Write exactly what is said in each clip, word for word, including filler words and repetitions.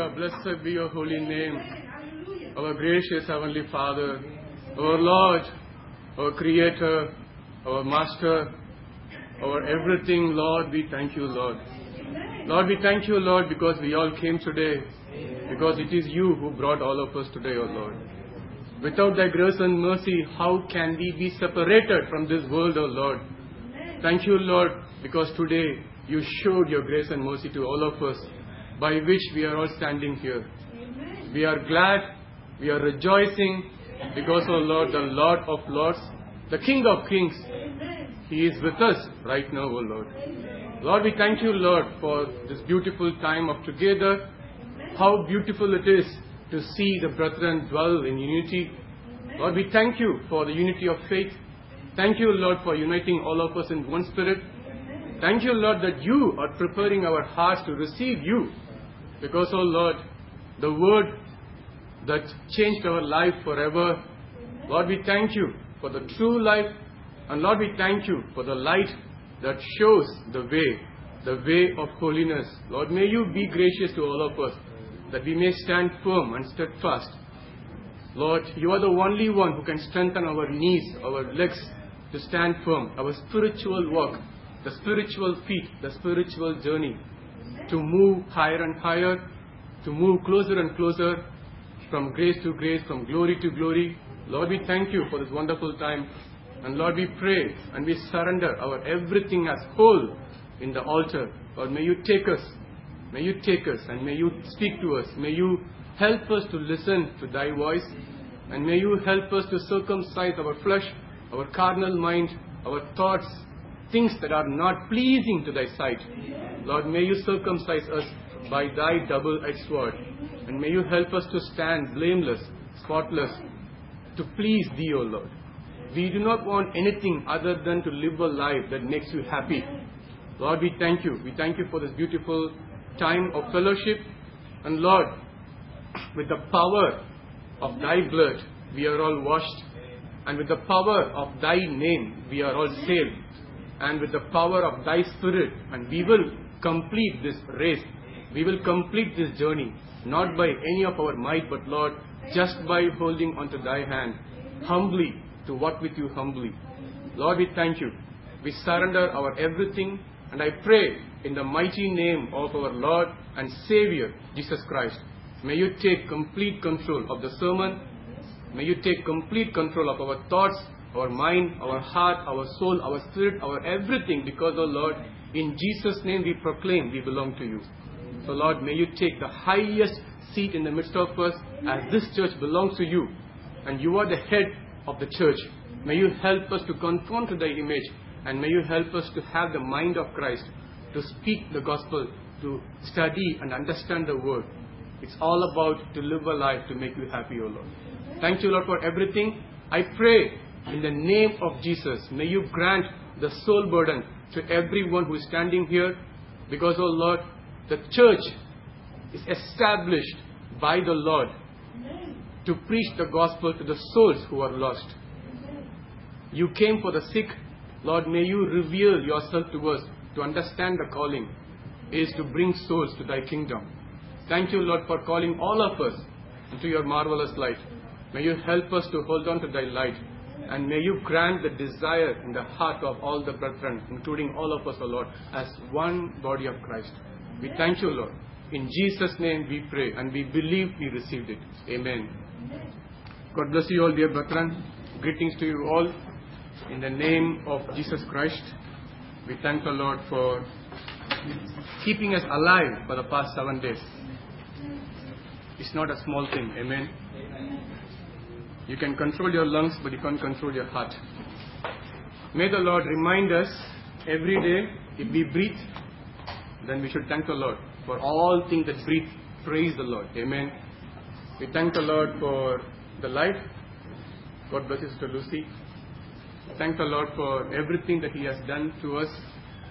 Hallelujah. Blessed be your holy name. Our gracious Heavenly Father, our Lord, our Creator, our Master, our everything, Lord, we thank you, Lord. Lord, we thank you, Lord, because we all came today, because it is you who brought all of us today, O Lord. Without thy grace and mercy, how can we be separated from this world, O Lord? Thank you, Lord, because today you showed your grace and mercy to all of us, by which we are all standing here. We are glad, we are rejoicing, because, O Lord, the Lord of Lords, the King of Kings, He is with us right now, O Lord. Lord, we thank you, Lord, for this beautiful time of together. How beautiful it is to see the brethren dwell in unity. Lord, we thank you for the unity of faith. Thank you, Lord, for uniting all of us in one spirit. Thank you, Lord, that you are preparing our hearts to receive you. Because, oh Lord, the word that changed our life forever, Lord, we thank you for the true life. And Lord, we thank you for the light that shows the way, the way of holiness. Lord, may you be gracious to all of us, that we may stand firm and steadfast. Lord, you are the only one who can strengthen our knees, our legs to stand firm, our spiritual walk, the spiritual feet, the spiritual journey, to move higher and higher, to move closer and closer, from grace to grace, from glory to glory. Lord, we thank you for this wonderful time. And Lord, we pray and we surrender our everything as whole in the altar. Lord, may you take us, may you take us and may you speak to us. May you help us to listen to thy voice, and may you help us to circumcise our flesh, our carnal mind, our thoughts, things that are not pleasing to thy sight. Lord, may you circumcise us by thy double-edged sword, and may you help us to stand blameless, spotless, to please thee, O Lord. We do not want anything other than to live a life that makes you happy. Lord, we thank you. We thank you for this beautiful time of fellowship. And Lord, with the power of thy blood, we are all washed. And with the power of thy name, we are all saved. And with the power of thy spirit, and we will complete this race. We will complete this journey, not by any of our might, but Lord, just by holding onto thy hand, humbly, to walk with you humbly. Lord, we thank you. We surrender our everything, and I pray in the mighty name of our Lord and Savior, Jesus Christ. May you take complete control of the sermon. May you take complete control of our thoughts, our mind, our heart, our soul, our spirit, our everything, because, oh Lord, in Jesus' name we proclaim we belong to you. So Lord, may you take the highest seat in the midst of us, as this church belongs to you, and you are the head of the church. May you help us to conform to thy image, and may you help us to have the mind of Christ, to speak the gospel, to study and understand the word. It's all about to live a life to make you happy, O Lord. Thank you, Lord, for everything. I pray in the name of Jesus, may you grant the soul burden to everyone who is standing here, because, O Lord, the church is established by the Lord to preach the gospel to the souls who are lost. You came for the sick. Lord, may you reveal yourself to us to understand the calling is to bring souls to thy kingdom. Thank you, Lord, for calling all of us into your marvelous light. May you help us to hold on to thy light, and may you grant the desire in the heart of all the brethren, including all of us, O Lord, as one body of Christ. We thank you, Lord. In Jesus' name we pray, and we believe we received it. Amen. God bless you all, dear brethren. Greetings to you all. In the name of Jesus Christ, we thank the Lord for keeping us alive for the past seven days. It's not a small thing. Amen. You can control your lungs, but you can't control your heart. May the Lord remind us every day, if we breathe, then we should thank the Lord for all things that breathe. Praise the Lord. Amen. We thank the Lord for the life. God bless you, Sister Lucy. Thank the Lord for everything that He has done to us.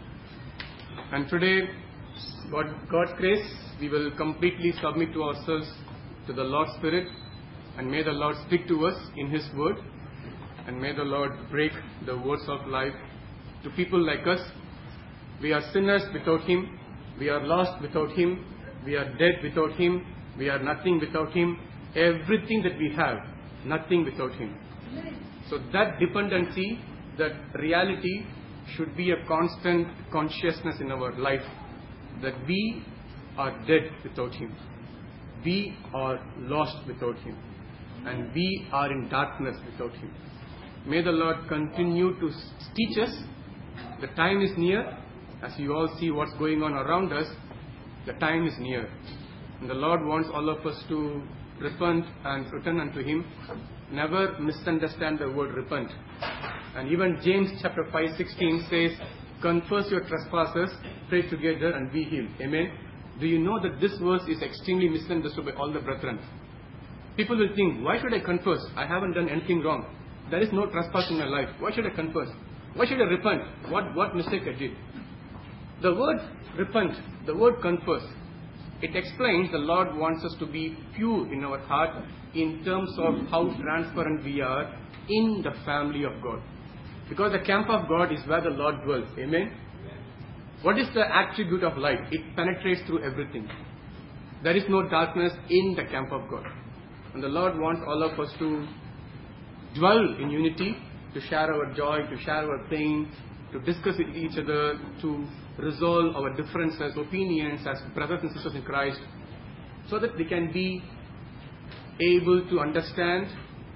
And today, God, God's grace, we will completely submit to ourselves to the Lord's Spirit. And may the Lord speak to us in His Word. And may the Lord break the words of life to people like us. We are sinners without Him. We are lost without Him. We are dead without Him. We are nothing without Him. Everything that we have, nothing without Him. So that dependency, that reality should be a constant consciousness in our life, that we are dead without Him. We are lost without Him. And we are in darkness without Him. May the Lord continue to teach us. The time is near. As you all see what's going on around us, the time is near. And the Lord wants all of us to repent and return unto Him. Never misunderstand the word repent. And even James chapter five sixteen says, confess your trespasses, pray together and be healed. Amen. Do you know that this verse is extremely misunderstood by all the brethren? People will think, why should I confess? I haven't done anything wrong. There is no trespass in my life. Why should I confess? Why should I repent? What, what mistake I did? The word repent, the word confess, it explains the Lord wants us to be pure in our heart in terms of how transparent we are in the family of God. Because the camp of God is where the Lord dwells. Amen? What is the attribute of light? It penetrates through everything. There is no darkness in the camp of God. And the Lord wants all of us to dwell in unity, to share our joy, to share our pain, to discuss with each other, to resolve our differences, opinions as brothers and sisters in Christ, so that we can be able to understand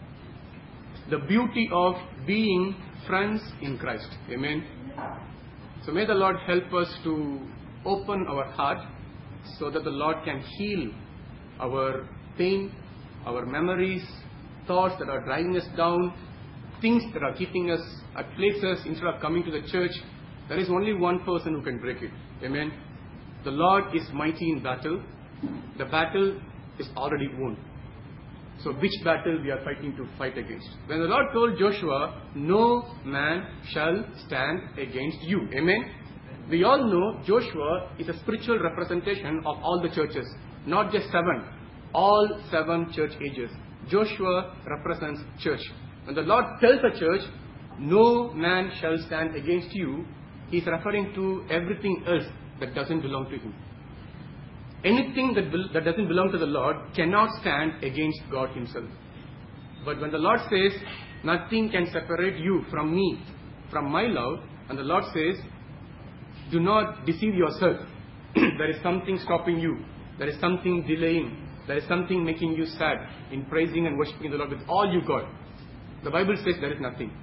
the beauty of being friends in Christ. Amen. So may the Lord help us to open our heart so that the Lord can heal our pain, our memories, thoughts that are driving us down, things that are keeping us at places instead of coming to the church. There is only one person who can break it. Amen. The Lord is mighty in battle. The battle is already won. So which battle we are fighting to fight against? When the Lord told Joshua, no man shall stand against you. Amen. We all know Joshua is a spiritual representation of all the churches. Not just seven. All seven church ages. Joshua represents church. When the Lord tells the church, no man shall stand against you, He is referring to everything else that doesn't belong to Him. Anything that, be- that doesn't belong to the Lord cannot stand against God Himself. But when the Lord says, nothing can separate you from me, from my love, and the Lord says, do not deceive yourself. There is something stopping you. There is something delaying. There is something making you sad in praising and worshiping the Lord with all you got. The Bible says there is nothing.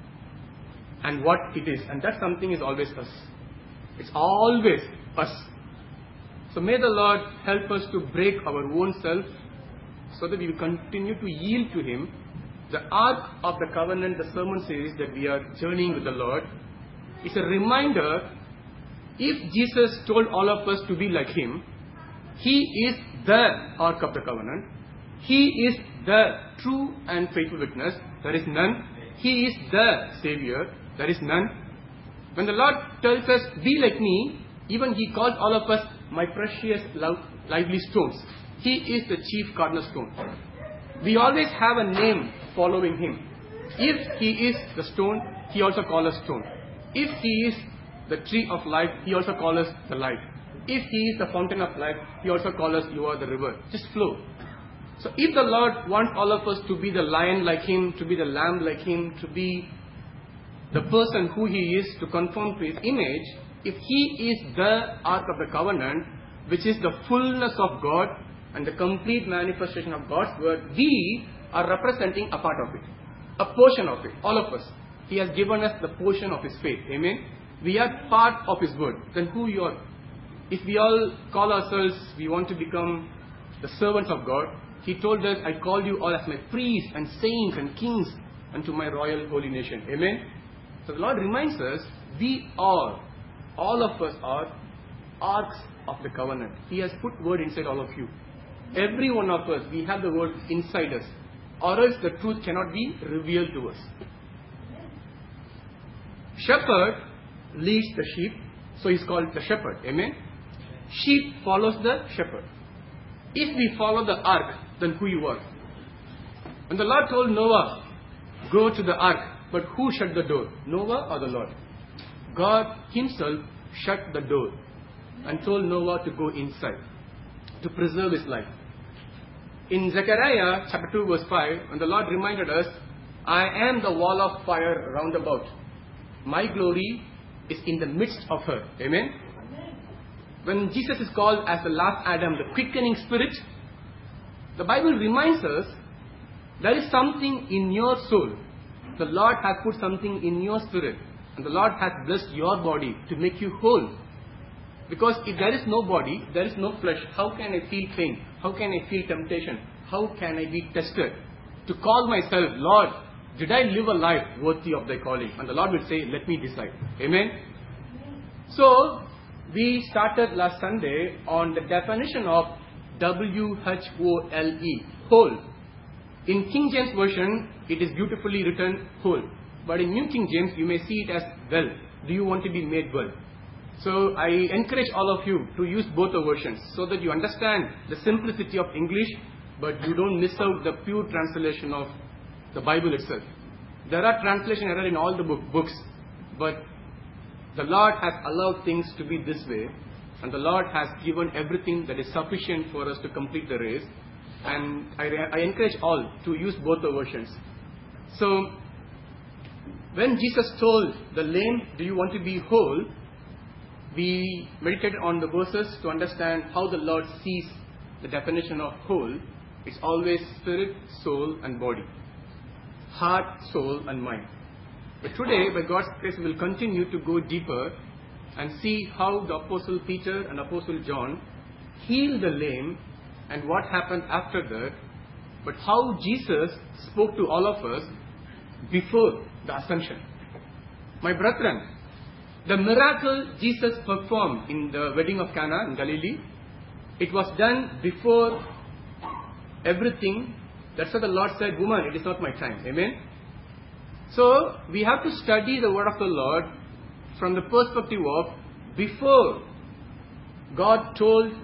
And what it is. And that something is always us. It's always us. So may the Lord help us to break our own self so that we will continue to yield to Him. The Ark of the Covenant, the sermon series that we are journeying with the Lord, is a reminder, if Jesus told all of us to be like Him, He is the Ark of the Covenant. He is the true and faithful witness. There is none. He is the Savior. There is none. When the Lord tells us, be like me, even He calls all of us my precious love, lively stones. He is the chief cornerstone. We always have a name following Him. If He is the stone, He also calls us stone. If He is the tree of life, He also calls us the life. If He is the fountain of life, He also calls us, you are the river. Just flow. So if the Lord wants all of us to be the lion like Him, to be the lamb like Him, to be the person who He is, to conform to His image, if He is the Ark of the Covenant, which is the fullness of God and the complete manifestation of God's word, we are representing a part of it, a portion of it, all of us. He has given us the portion of His faith. Amen. We are part of His word. Then who you are? If we all call ourselves, we want to become the servants of God, He told us, I call you all as my priests and saints and kings unto my royal holy nation. Amen. So the Lord reminds us, we are, all of us are arks of the covenant. He has put word inside all of you. Every one of us, we have the word inside us, or else the truth cannot be revealed to us. Shepherd leads the sheep, so he's called the shepherd. Amen. Sheep follows the shepherd. If we follow the ark, then who you are? When the Lord told Noah, go to the ark, but who shut the door? Noah or the Lord? God Himself shut the door and told Noah to go inside, to preserve his life. in Zechariah chapter two verse five, when the Lord reminded us, I am the wall of fire round about. My glory is in the midst of her. Amen? Amen. When Jesus is called as the last Adam, the quickening spirit, the Bible reminds us there is something in your soul. The Lord has put something in your spirit. And the Lord has blessed your body to make you whole. Because if there is no body, there is no flesh, how can I feel pain? How can I feel temptation? How can I be tested? To call myself, Lord, did I live a life worthy of thy calling? And the Lord will say, let me decide. Amen? So, we started last Sunday on the definition of W H O L E, whole. In King James Version, it is beautifully written whole. But in New King James, you may see it as well. Do you want to be made well? So I encourage all of you to use both the versions so that you understand the simplicity of English, but you don't miss out the pure translation of the Bible itself. There are translation errors in all the book, books, but the Lord has allowed things to be this way, and the Lord has given everything that is sufficient for us to complete the race. And I, I encourage all to use both the versions. So, when Jesus told the lame, do you want to be whole? We meditated on the verses to understand how the Lord sees the definition of whole. It's always spirit, soul and body. Heart, soul and mind. But today, by God's grace, we will continue to go deeper and see how the Apostle Peter and Apostle John healed the lame and what happened after that, but how Jesus spoke to all of us before the ascension. My brethren, the miracle Jesus performed in the wedding of Cana in Galilee, it was done before everything. That's why the Lord said, woman, it is not my time. Amen? So, we have to study the word of the Lord from the perspective of before God told,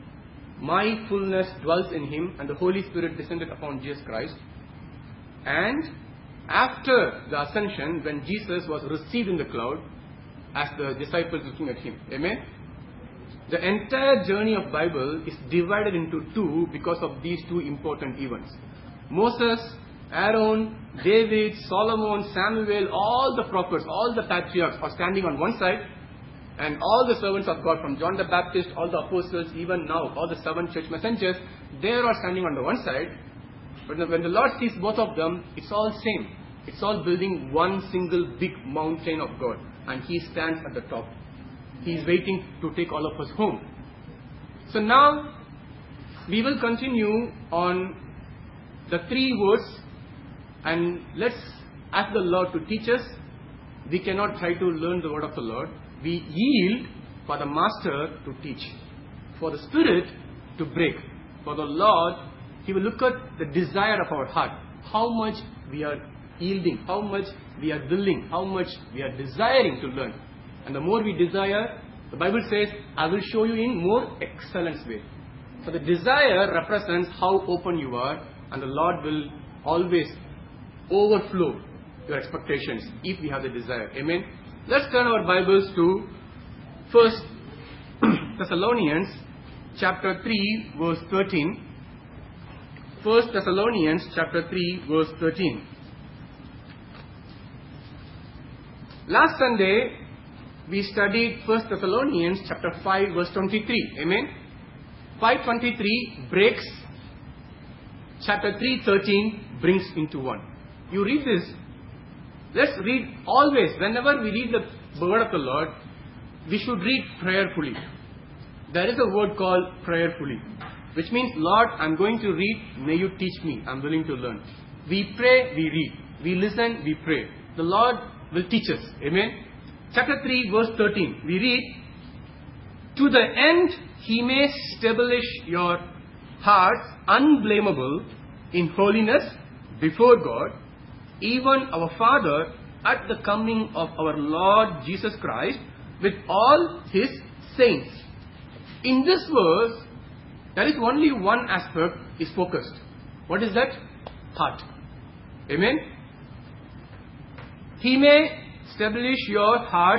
my fullness dwells in him, and the Holy Spirit descended upon Jesus Christ. And after the ascension, when Jesus was received in the cloud, as the disciples looking at him. Amen? The entire journey of Bible is divided into two because of these two important events. Moses, Aaron, David, Solomon, Samuel, all the prophets, all the patriarchs are standing on one side, and all the servants of God, from John the Baptist, all the apostles, even now, all the seven church messengers, they are standing on the one side. But when the Lord sees both of them, it's all same. It's all building one single big mountain of God. And He stands at the top. He is waiting to take all of us home. So now, we will continue on the three words. And let's ask the Lord to teach us. We cannot try to learn the word of the Lord. We yield for the Master to teach. For the Spirit to break. For the Lord, He will look at the desire of our heart. How much we are yielding, how much we are willing, how much we are desiring to learn. And the more we desire, the Bible says, I will show you in more excellent way. So the desire represents how open you are, and the Lord will always overflow your expectations if we have the desire. Amen. Let's turn our Bibles to First Thessalonians chapter three verse thirteen. First Thessalonians chapter three verse thirteen. Last Sunday, we studied First Thessalonians chapter five verse twenty-three. Amen. five twenty-three breaks. Chapter three thirteen brings into one. You read this. Let's read always. Whenever we read the word of the Lord, we should read prayerfully. There is a word called prayerfully, which means, Lord, I'm going to read. May you teach me. I'm willing to learn. We pray, we read. We listen, we pray. The Lord will teach us. Amen. Chapter three verse thirteen. We read, to the end He may establish your hearts unblameable in holiness before God, even our Father, at the coming of our Lord Jesus Christ with all His saints. In this verse, there is only one aspect is focused. What is that? Heart. Amen. He may establish your heart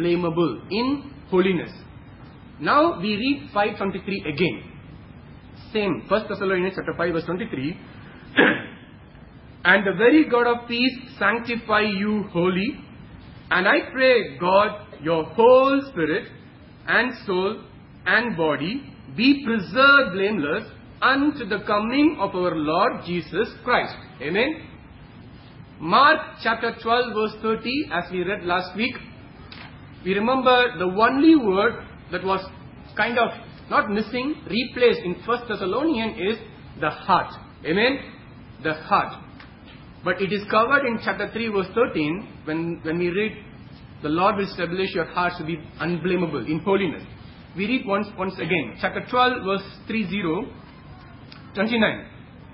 unblameable in holiness. Now we read five twenty-three again. same, First Thessalonians chapter five verse twenty-three, and the very God of peace sanctify you wholly, and I pray God your whole spirit and soul and body be preserved blameless unto the coming of our Lord Jesus Christ. Amen. Mark chapter twelve verse thirty, as we read last week, we remember the only word that was kind of not missing, replaced in First Thessalonians is the heart. Amen. The heart. But it is covered in chapter three verse thirteen when, when we read, the Lord will establish your hearts to be unblameable in holiness. We read once once again. Chapter twelve verse thirty, twenty-nine.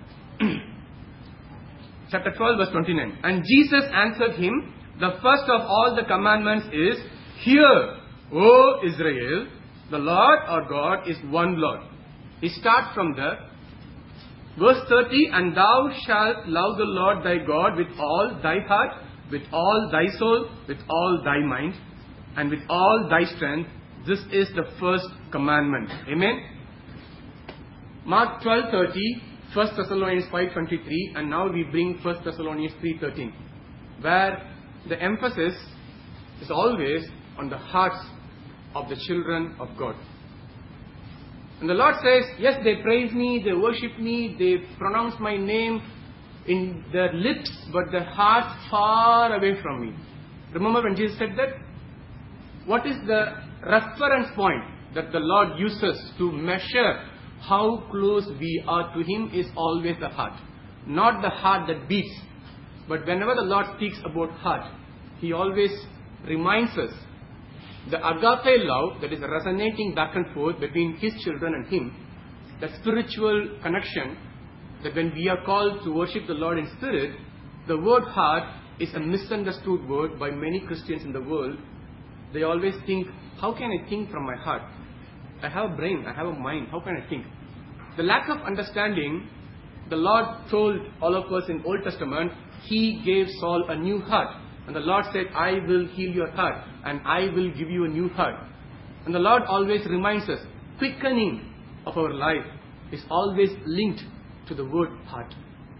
Chapter twelve verse twenty-nine. And Jesus answered him, the first of all the commandments is, Hear, O Israel, the Lord our God is one Lord. We start from there. Verse thirty, and thou shalt love the Lord thy God with all thy heart, with all thy soul, with all thy mind, and with all thy strength. This is the first commandment. Amen. Mark twelve thirty, First Thessalonians five twenty-three, and now we bring First Thessalonians three thirteen, where the emphasis is always on the hearts of the children of God. And the Lord says, yes, they praise me, they worship me, they pronounce my name in their lips, but their hearts far away from me. Remember when Jesus said that? What is the reference point that the Lord uses to measure how close we are to Him is always the heart. Not the heart that beats. But whenever the Lord speaks about heart, He always reminds us the agape love that is resonating back and forth between His children and Him, the spiritual connection, that when we are called to worship the Lord in spirit, the word heart is a misunderstood word by many Christians in the world. They always think, how can I think from my heart? I have a brain, I have a mind, how can I think? The lack of understanding, the Lord told all of us in Old Testament, He gave Saul a new heart. And the Lord said, I will heal your heart and I will give you a new heart. And the Lord always reminds us, quickening of our life is always linked to the word heart.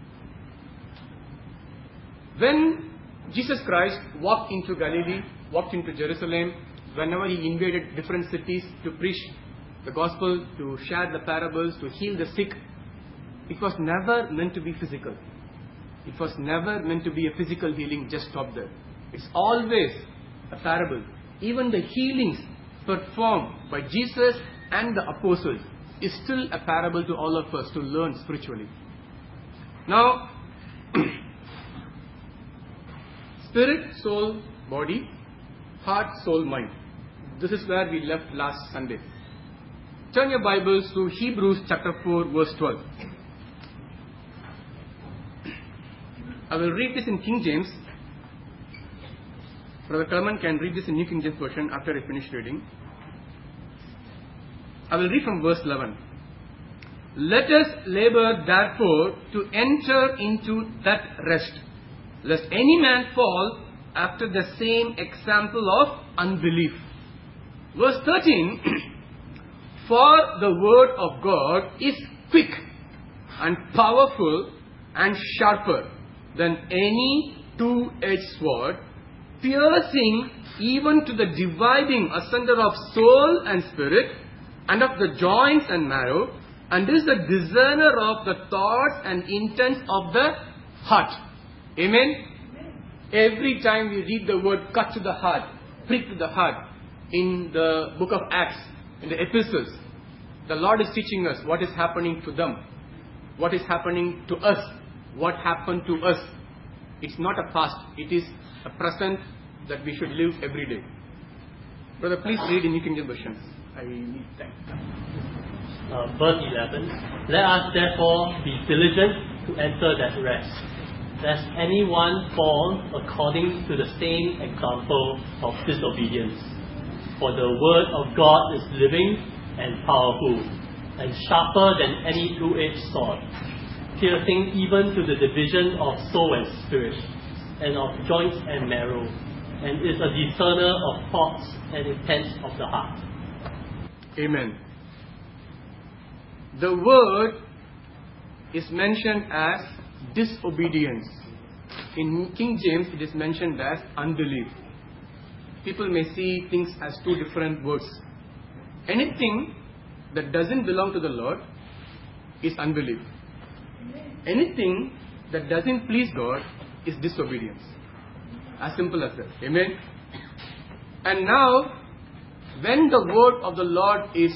When Jesus Christ walked into Galilee, walked into Jerusalem, whenever He invaded different cities to preach the gospel, to share the parables, to heal the sick, it was never meant to be physical. It was never meant to be a physical healing, just stop there. It's always a parable. Even the healings performed by Jesus and the apostles is still a parable to all of us to learn spiritually. Now, spirit, soul, body, heart, soul, mind. This is where we left last Sunday. Turn your Bibles to Hebrews chapter four verse twelve. I will read this in King James. Brother Kalman can read this in New King James Version after I finish reading. I will read from verse eleven. Let us labor therefore to enter into that rest, lest any man fall after the same example of unbelief. Verse thirteen. For the word of God is quick and powerful and sharper than any two-edged sword, piercing even to the dividing asunder of soul and spirit, and of the joints and marrow, and is the discerner of the thoughts and intents of the heart. Amen? Amen. Every time we read the word cut to the heart, prick to the heart, in the book of Acts, in the epistles, the Lord is teaching us what is happening to them, what is happening to us, what happened to us. It's not a past, it is a present that we should live every day. Brother, please read in New King James Version. I need time. Uh, verse eleven. Let us therefore be diligent to enter that rest, lest anyone fall according to the same example of disobedience. For the word of God is living and powerful, and sharper than any two-edged sword, piercing even to the division of soul and spirit, and of joints and marrow, and is a discerner of thoughts and intents of the heart. Amen. the word is mentioned as disobedience. In King James, it is mentioned as unbelief. People may see things as two different words. Anything that doesn't belong to the Lord is unbelief. Anything that doesn't please God is disobedience. As simple as that. Amen. And now, when the word of the Lord is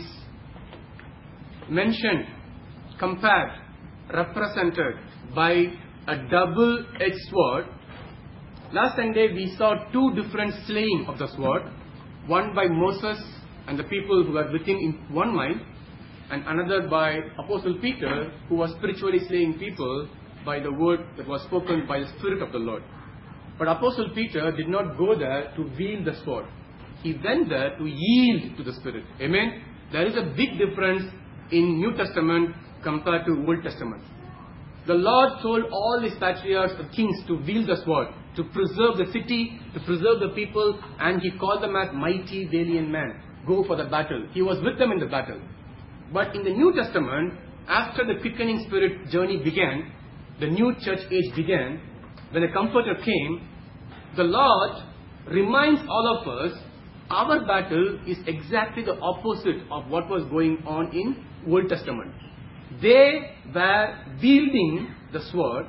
mentioned, compared, represented by a double-edged sword, last Sunday we saw two different slaying of the sword. One by Moses and the people who were with him in one mind, and another by Apostle Peter, who was spiritually slaying people by the word that was spoken by the Spirit of the Lord. But Apostle Peter did not go there to wield the sword. He went there to yield to the Spirit. Amen. There is a big difference in New Testament compared to Old Testament. The Lord told all his patriarchs and kings to wield the sword, to preserve the city, to preserve the people, and he called them as mighty valiant men. Go for the battle. He was with them in the battle. But in the New Testament, after the quickening spirit journey began, the new church age began, when the Comforter came, the Lord reminds all of us, our battle is exactly the opposite of what was going on in Old Testament. They were wielding the sword.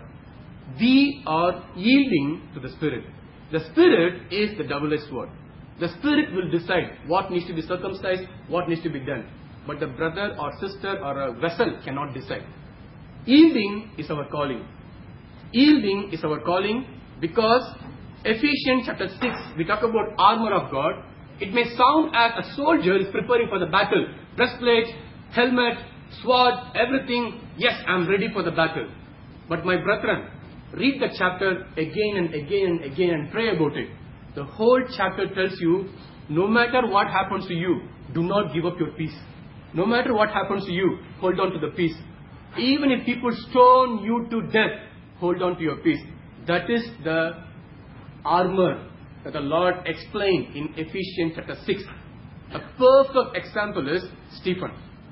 We are yielding to the Spirit. The Spirit is the double-edged sword. The Spirit will decide what needs to be circumcised, what needs to be done. But the brother or sister or a vessel cannot decide. Yielding is our calling. Yielding is our calling because Ephesians chapter six, we talk about armor of God. It may sound as a soldier is preparing for the battle. Breastplate, helmet, sword, everything. Yes, I am ready for the battle. But my brethren, read the chapter again and again and again and pray about it. The whole chapter tells you, no matter what happens to you, do not give up your peace. No matter what happens to you, hold on to the peace. Even if people stone you to death, hold on to your peace. That is the armor that the Lord explained in Ephesians chapter six. A perfect example is Stephen.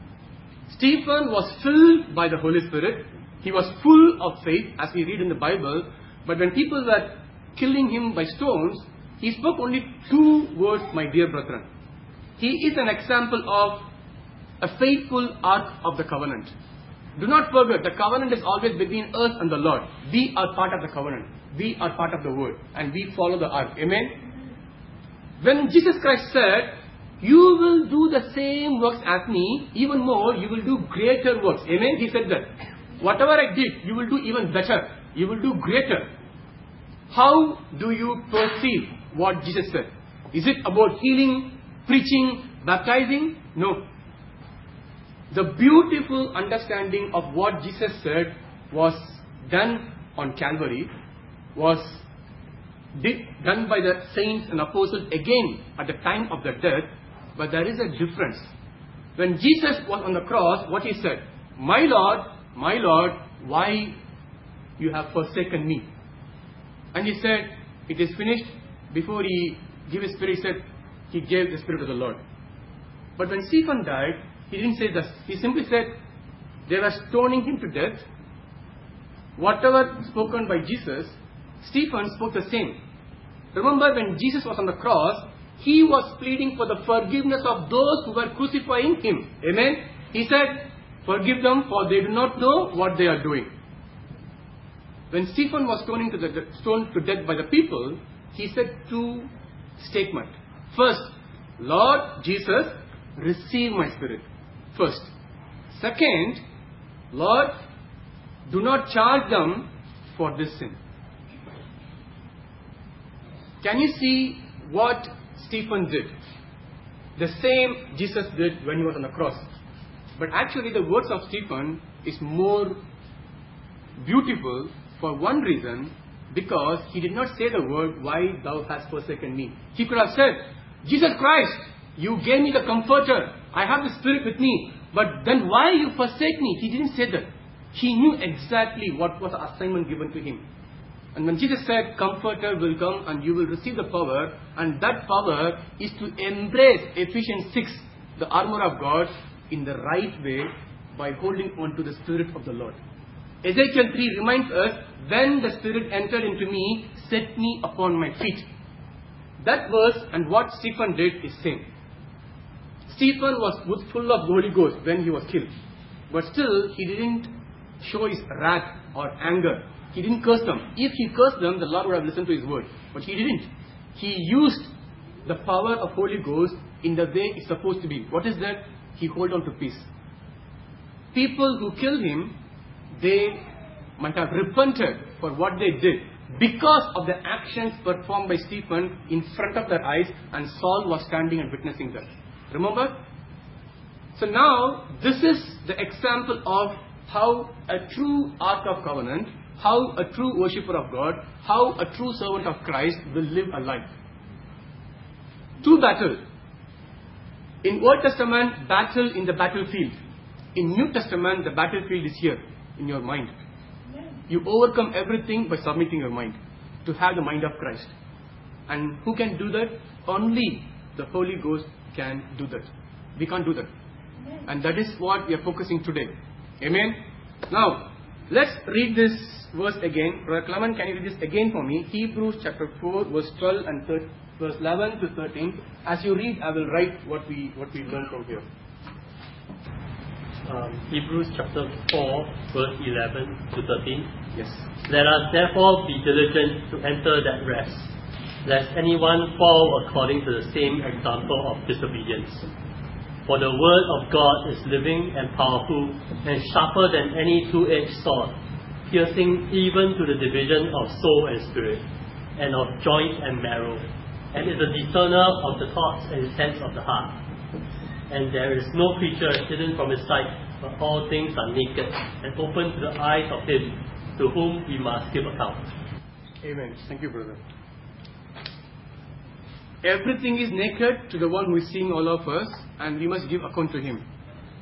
Stephen was filled by the Holy Spirit. He was full of faith, as we read in the Bible. But when people were killing him by stones, he spoke only two words, my dear brethren. He is an example of a faithful ark of the covenant. Do not forget, the covenant is always between us and the Lord. We are part of the covenant. We are part of the word. And we follow the ark. Amen? When Jesus Christ said, you will do the same works as me, even more, you will do greater works. Amen? He said that. Whatever I did, you will do even better. You will do greater. How do you perceive what Jesus said? Is it about healing, preaching, baptizing? No. The beautiful understanding of what Jesus said was done on Calvary, was did, done by the saints and apostles again at the time of the death, but there is a difference. When Jesus was on the cross, what he said? My Lord, my Lord, why you have forsaken me? And he said, it is finished. Before he gave his spirit, he said, he gave the spirit of the Lord. But when Stephen died, he didn't say this. He simply said, they were stoning him to death. Whatever spoken by Jesus, Stephen spoke the same. Remember, when Jesus was on the cross, he was pleading for the forgiveness of those who were crucifying him. Amen? He said, forgive them, for they do not know what they are doing. When Stephen was stoning to the, stoned to death by the people, he said two statements. First, Lord Jesus, receive my spirit. First. Second, Lord, do not charge them for this sin. Can you see what Stephen did? The same Jesus did when he was on the cross. But actually the words of Stephen is more beautiful for one reason, because he did not say the word, why thou hast forsaken me. He could have said, Jesus Christ, you gave me the Comforter. I have the Spirit with me. But then why you forsake me? He didn't say that. He knew exactly what was the assignment given to him. And when Jesus said, Comforter will come and you will receive the power, and that power is to embrace Ephesians six, the armor of God, in the right way, by holding on to the Spirit of the Lord. Ezekiel three reminds us, when the Spirit entered into me, set me upon my feet. That verse and what Stephen did is same. Stephen was full of the Holy Ghost when he was killed. But still, he didn't show his wrath or anger. He didn't curse them. If he cursed them, the Lord would have listened to his word. But he didn't. He used the power of Holy Ghost in the way it's supposed to be. What is that? He held on to peace. People who killed him, they might have repented for what they did because of the actions performed by Stephen in front of their eyes, and Saul was standing and witnessing that. Remember? So now, this is the example of how a true Ark of Covenant, how a true worshipper of God, how a true servant of Christ will live a life. Two battles. In Old Testament, battle in the battlefield. In New Testament, the battlefield is here, in your mind. You overcome everything by submitting your mind to have the mind of Christ. And who can do that? Only the Holy Ghost can do that. We can't do that. And that is what we are focusing today. Amen? Now, let's read this verse again. Brother Clement, can you read this again for me? Hebrews chapter four, verse twelve and thirteen, verse eleven to thirteen. As you read, I will write what we what we learn from here. Um, Hebrews chapter four, verse eleven to thirteen. Yes. Let us therefore be diligent to enter that rest, lest anyone fall according to the same example of disobedience. For the word of God is living and powerful, and sharper than any two-edged sword, piercing even to the division of soul and spirit, and of joint and marrow, and is a discerner of the thoughts and intents of the heart. And there is no creature hidden from his sight, but all things are naked and open to the eyes of him to whom we must give account. Amen. Thank you, brother. Everything is naked to the one who is seeing all of us, and we must give account to him.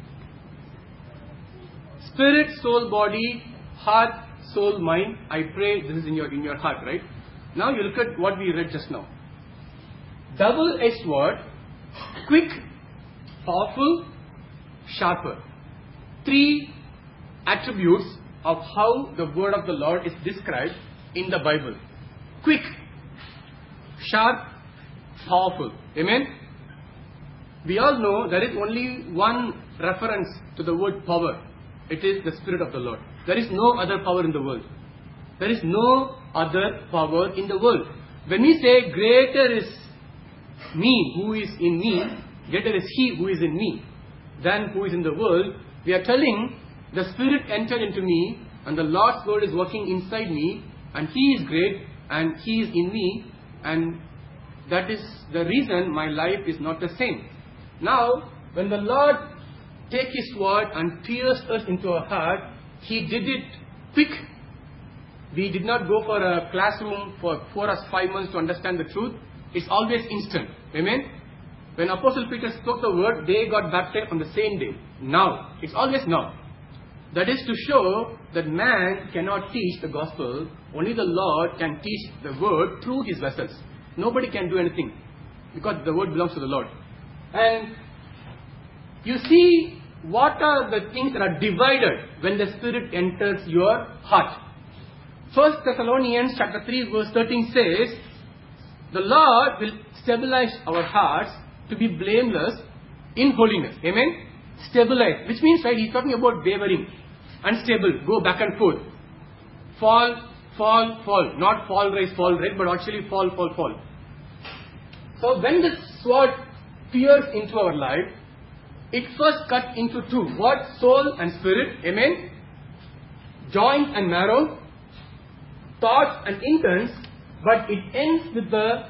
Spirit, soul, body, heart, soul, mind. I pray this is in your in your heart, right? Now you look at what we read just now. Double-edged sword, quick, powerful, sharper. Three attributes of how the word of the Lord is described in the Bible. Quick, sharp, powerful. Amen? We all know there is only one reference to the word power. It is the Spirit of the Lord. There is no other power in the world. There is no other power in the world. When we say greater is me who is in me, greater is he who is in me than who is in the world, we are telling the Spirit entered into me and the Lord's word is working inside me, and he is great and he is in me, and that is the reason my life is not the same. Now, when the Lord takes his word and pierces us into our heart, he did it quick. We did not go for a classroom for four or five months to understand the truth. It's always instant. Amen? When Apostle Peter spoke the word, they got baptized on the same day. Now. It's always now. That is to show that man cannot teach the gospel. Only the Lord can teach the word through his vessels. Nobody can do anything because the word belongs to the Lord. And you see what are the things that are divided when the Spirit enters your heart. First Thessalonians chapter three verse thirteen says, the Lord will stabilize our hearts to be blameless in holiness. Amen? Stabilize. Which means, right, he's talking about wavering. Unstable. Go back and forth. Fall, fall, fall. Not fall, rise, fall, rise, but actually fall, fall, fall. So when the sword pierces into our life, it first cuts into two. What? Soul and spirit. Amen? Joint and marrow. Thoughts and intents. But it ends with the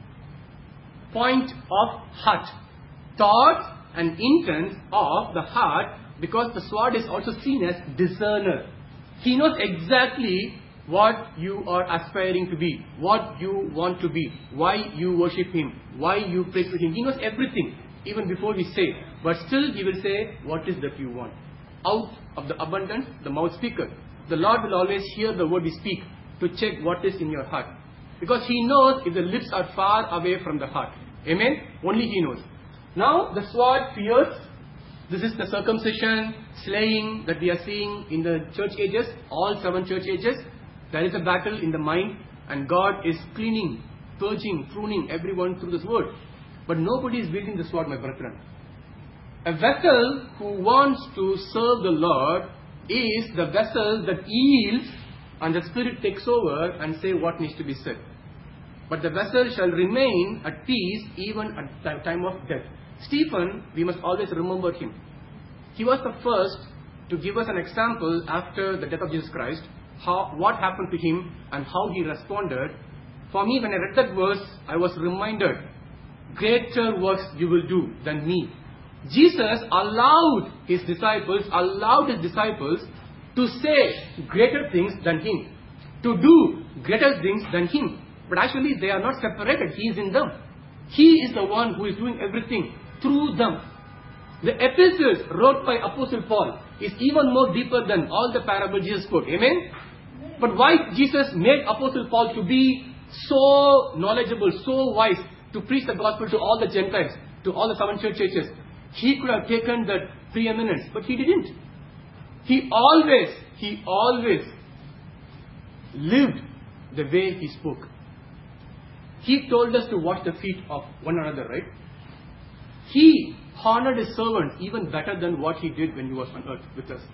point of heart. Thoughts and intents of the heart, because the sword is also seen as discerner. He knows exactly what you are aspiring to be, what you want to be, why you worship him, why you pray to him. He knows everything, even before we say. But still he will say, what is that you want? Out of the abundance, the mouth speaketh. The Lord will always hear the word we speak to check what is in your heart. Because he knows if the lips are far away from the heart. Amen? Only he knows. Now the sword pierces This is the circumcision, slaying that we are seeing in the church ages, all seven church ages. There is a battle in the mind, and God is cleaning, purging, pruning everyone through this word. But nobody is wielding the sword, my brethren. A vessel who wants to serve the Lord is the vessel that yields, and the Spirit takes over and say what needs to be said. But the vessel shall remain at peace even at the time of death. Stephen, we must always remember him. He was the first to give us an example after the death of Jesus Christ, how, what happened to him and how he responded. For me, when I read that verse, I was reminded, greater works you will do than me. Jesus allowed his disciples, allowed his disciples to say greater things than him, to do greater things than him. But actually they are not separated. He is in them. He is the one who is doing everything through them. The epistles wrote by Apostle Paul is even more deeper than all the parables Jesus spoke. Amen? But why Jesus made Apostle Paul to be so knowledgeable, so wise, to preach the gospel to all the Gentiles, to all the seven church churches? He could have taken that preeminence, but he didn't. He always, he always lived the way he spoke. He told us to wash the feet of one another, right? He honored his servants even better than what he did when he was on earth with us.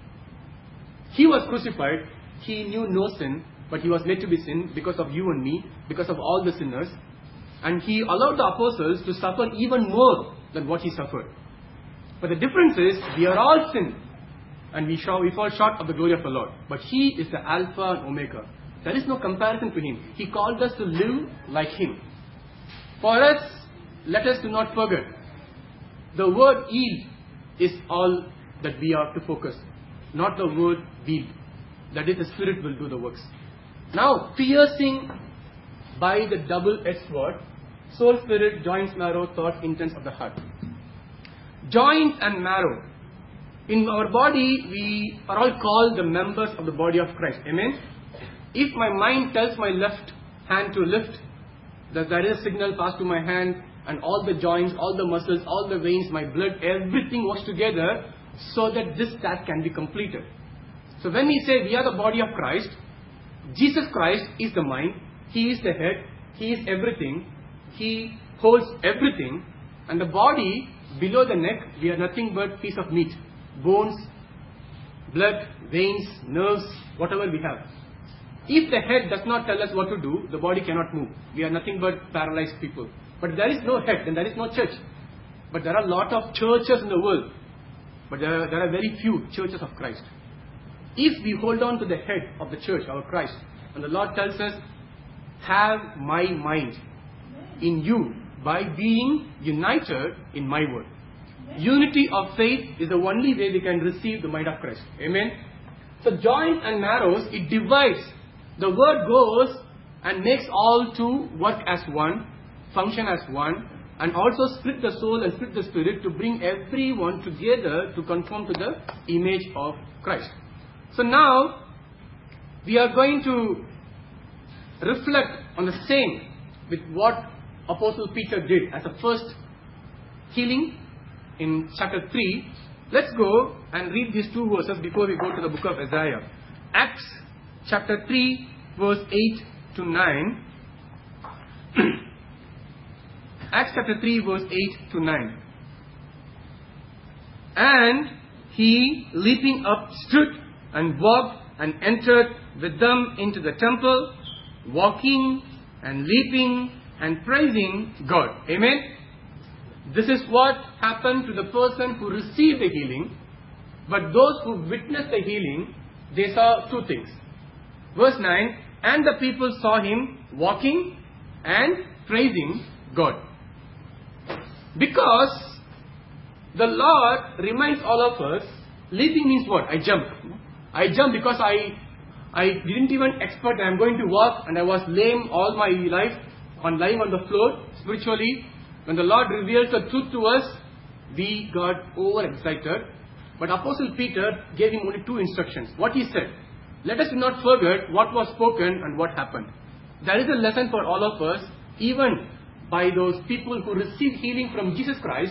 He was crucified. He knew no sin, but he was made to be sin because of you and me, because of all the sinners. And he allowed the apostles to suffer even more than what he suffered. But the difference is, we are all sin, and we, shall, we fall short of the glory of the Lord. But he is the Alpha and Omega. There is no comparison to him. He called us to live like him. For us, let us do not forget, the word yield is all that we have to focus, not the word wield. That is, the Spirit will do the works. Now, piercing by the double-edged sword, soul, spirit, joints, marrow, thought, intents of the heart. Joints and marrow. In our body, we are all called the members of the body of Christ. Amen? If my mind tells my left hand to lift, that there is a signal passed to my hand, and all the joints, all the muscles, all the veins, my blood, everything works together so that this task can be completed. So when we say we are the body of Christ, Jesus Christ is the mind, He is the head, He is everything, He holds everything, and the body, below the neck, we are nothing but piece of meat, bones, blood, veins, nerves, whatever we have. If the head does not tell us what to do, the body cannot move. We are nothing but paralyzed people. But there is no head, then there is no church. But there are a lot of churches in the world, but there are, there are very few churches of Christ. If we hold on to the head of the church, our Christ, and the Lord tells us, have my mind in you by being united in my word. Unity of faith is the only way we can receive the mind of Christ. Amen. So joints and marrows, it divides. The word goes and makes all two work as one, function as one, and also split the soul and split the spirit to bring everyone together to conform to the image of Christ. So now, we are going to reflect on the same with what Apostle Peter did as a first healing in chapter three. Let's go and read these two verses before we go to the book of Isaiah. Acts chapter three, verse eight to nine. Acts chapter three, verse eight to nine. And he, leaping up, stood and walked and entered with them into the temple, walking and leaping and praising God. Amen. This is what happened to the person who received the healing. But those who witnessed the healing, they saw two things. Verse nine, and the people saw him walking and praising God. Because the Lord reminds all of us, leaping means what? I jump. I jump because I I didn't even expect I am going to walk, and I was lame all my life, on lying on the floor spiritually. When the Lord reveals the truth to us, we got overexcited. But Apostle Peter gave him only two instructions. What he said, let us not forget what was spoken and what happened. There is a lesson for all of us, even by those people who received healing from Jesus Christ.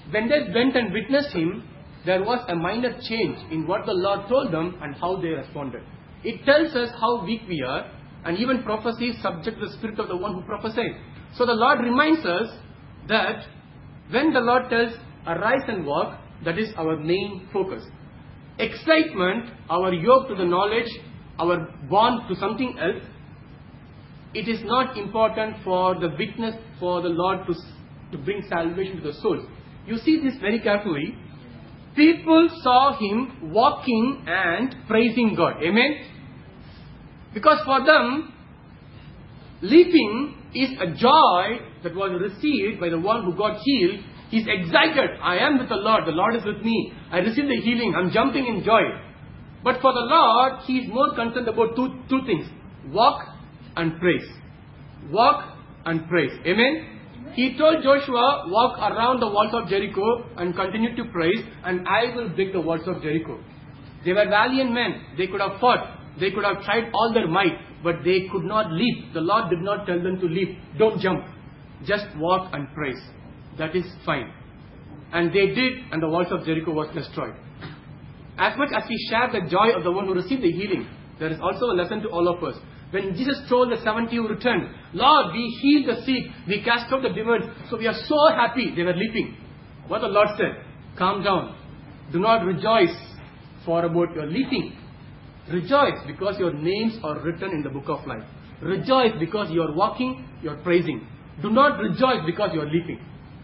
when they went and witnessed him, there was a minor change in what the Lord told them and how they responded. It tells us how weak we are, and even prophecy is subject to the spirit of the one who prophesied. So the Lord reminds us that when the Lord tells, arise and walk, that is our main focus. Excitement, our yoke to the knowledge, our bond to something else, it is not important for the witness for the Lord to, to bring salvation to the souls. You see this very carefully. People saw him walking and praising God. Amen? Because for them, leaping is a joy that was received by the one who got healed. He's excited. I am with the Lord. The Lord is with me. I received the healing. I'm jumping in joy. But for the Lord, he is more concerned about two, two things. Walk and praise. Walk and praise. Amen? He told Joshua, walk around the walls of Jericho and continue to praise, and I will break the walls of Jericho. They were valiant men. They could have fought. They could have tried all their might, but they could not leap. The Lord did not tell them to leap. Don't jump. Just walk and praise. That is fine. And they did, and the walls of Jericho was destroyed. As much as we share the joy of the one who received the healing, there is also a lesson to all of us. When Jesus told the seventy who returned, Lord, we healed the sick, we cast out the demons, so we are so happy. They were leaping. What the Lord said, calm down. Do not rejoice for about your leaping. Rejoice because your names are written in the book of life. Rejoice because you are walking, you are praising. Do not rejoice because you are leaping.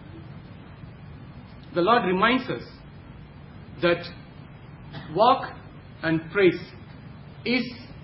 The Lord reminds us that walk and praise is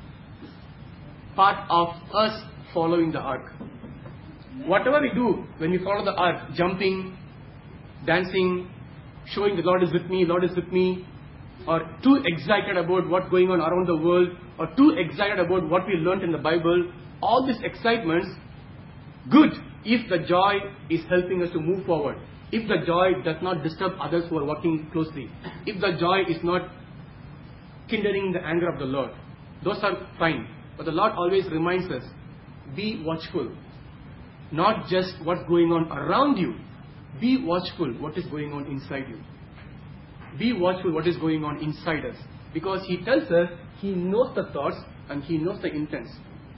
part of us following the ark. Whatever we do when we follow the ark, jumping, dancing, showing the Lord is with me, Lord is with me, or too excited about what's going on around the world, or too excited about what we learned in the Bible, all these excitements, good if the joy is helping us to move forward. If the joy does not disturb others who are working closely. If the joy is not kindling the anger of the Lord. Those are fine. But the Lord always reminds us, be watchful. Not just what's going on around you. Be watchful what is going on inside you. Be watchful what is going on inside us. Because He tells us, He knows the thoughts and He knows the intents.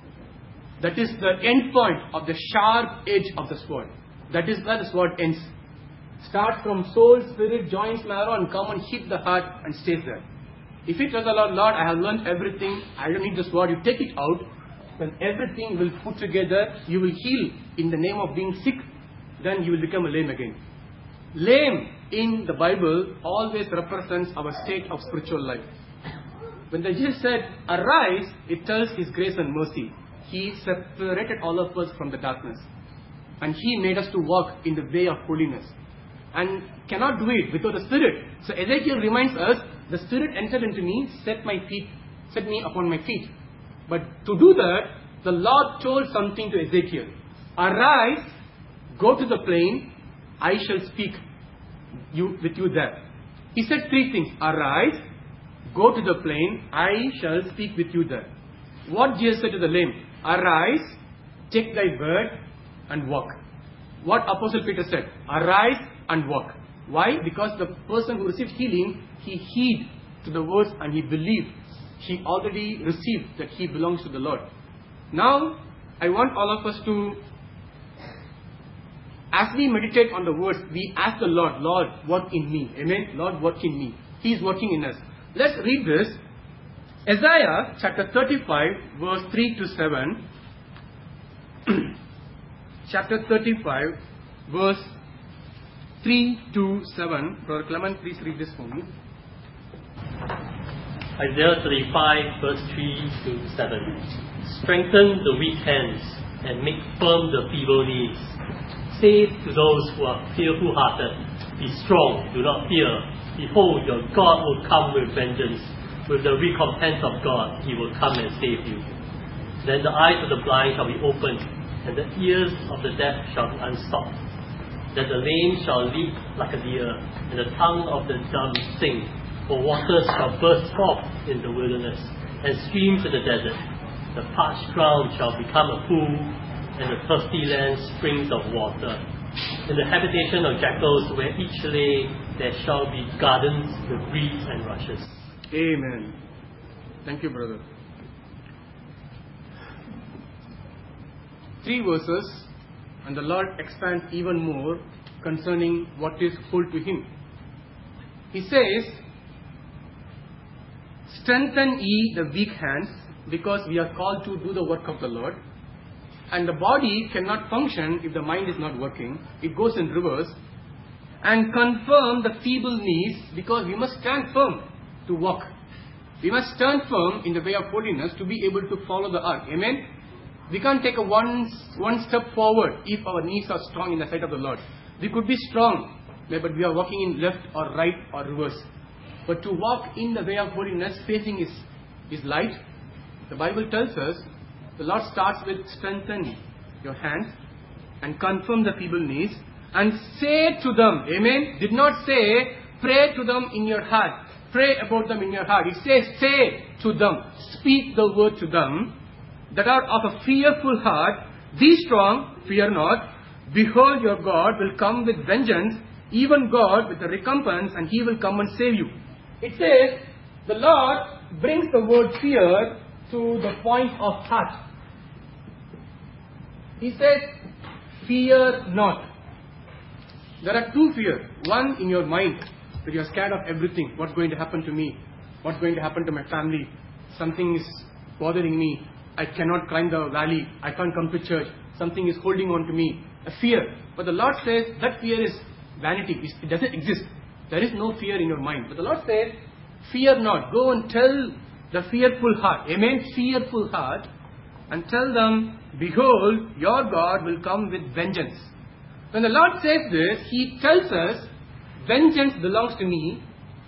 That is the end point of the sharp edge of the sword. That is where the sword ends. Start from soul, spirit, joints, marrow, and come and hit the heart and stays there. If you tell the Lord, Lord, I have learned everything, I don't need the sword, you take it out, then everything will put together, you will heal in the name of being sick, then you will become a lame again. Lame in the Bible always represents our state of spiritual life. When the Jesus said, arise, it tells His grace and mercy. He separated all of us from the darkness. And He made us to walk in the way of holiness. And cannot do it without the Spirit. So Ezekiel reminds us, the Spirit entered into me, set my feet, set me upon my feet. But to do that, the Lord told something to Ezekiel. Arise, go to the plain, I shall speak you, with you there. He said three things. Arise, go to the plain, I shall speak with you there. What Jesus said to the lame? Arise, take thy bed and walk. What Apostle Peter said? Arise and walk. Why? Because the person who received healing, he heed to the words and he believed. He already received that he belongs to the Lord. Now, I want all of us to, as we meditate on the words, we ask the Lord, Lord, work in me. Amen? Lord, work in me. He is working in us. Let's read this. Isaiah chapter thirty-five, verse three to seven. Chapter thirty-five, verse three to seven. Brother Clement, please read this for me. Isaiah thirty-five, verse three to seven. Strengthen the weak hands and make firm the feeble knees. Say to those who are fearful-hearted, be strong, do not fear. Behold, your God will come with vengeance. With the recompense of God, He will come and save you. Then the eyes of the blind shall be opened, and the ears of the deaf shall be unstopped. That the lame shall leap like a deer, and the tongue of the dumb sing. For waters shall burst forth in the wilderness, and streams in the desert. The parched ground shall become a pool, and the thirsty land springs of water. In the habitation of jackals, where each lay, there shall be gardens with reeds and rushes. Amen. Thank you, brother. Three verses, and the Lord expands even more concerning what is full to Him. He says, strengthen ye the weak hands, because we are called to do the work of the Lord. And the body cannot function if the mind is not working. It goes in reverse. And confirm the feeble knees, because we must stand firm to walk. We must stand firm in the way of holiness to be able to follow the ark. Amen? We can't take a one, one step forward if our knees are strong in the sight of the Lord. We could be strong, but we are walking in left or right or reverse. But to walk in the way of holiness, facing His, His light, the Bible tells us, the Lord starts with strengthen your hands and confirm the feeble knees and say to them, amen, did not say pray to them in your heart, pray about them in your heart. It says say to them, speak the word to them that are of a fearful heart, be strong, fear not, behold your God will come with vengeance, even God with the recompense, and He will come and save you. It says the Lord brings the word fear to the point of heart. He says, fear not. There are two fears. One in your mind, that you are scared of everything. What's going to happen to me? What's going to happen to my family? Something is bothering me. I cannot climb the valley. I can't come to church. Something is holding on to me. A fear. But the Lord says, that fear is vanity. It doesn't exist. There is no fear in your mind. But the Lord says, fear not. Go and tell the fearful heart. Amen. Fearful heart. And tell them, behold, your God will come with vengeance. When the Lord says this, He tells us, vengeance belongs to me.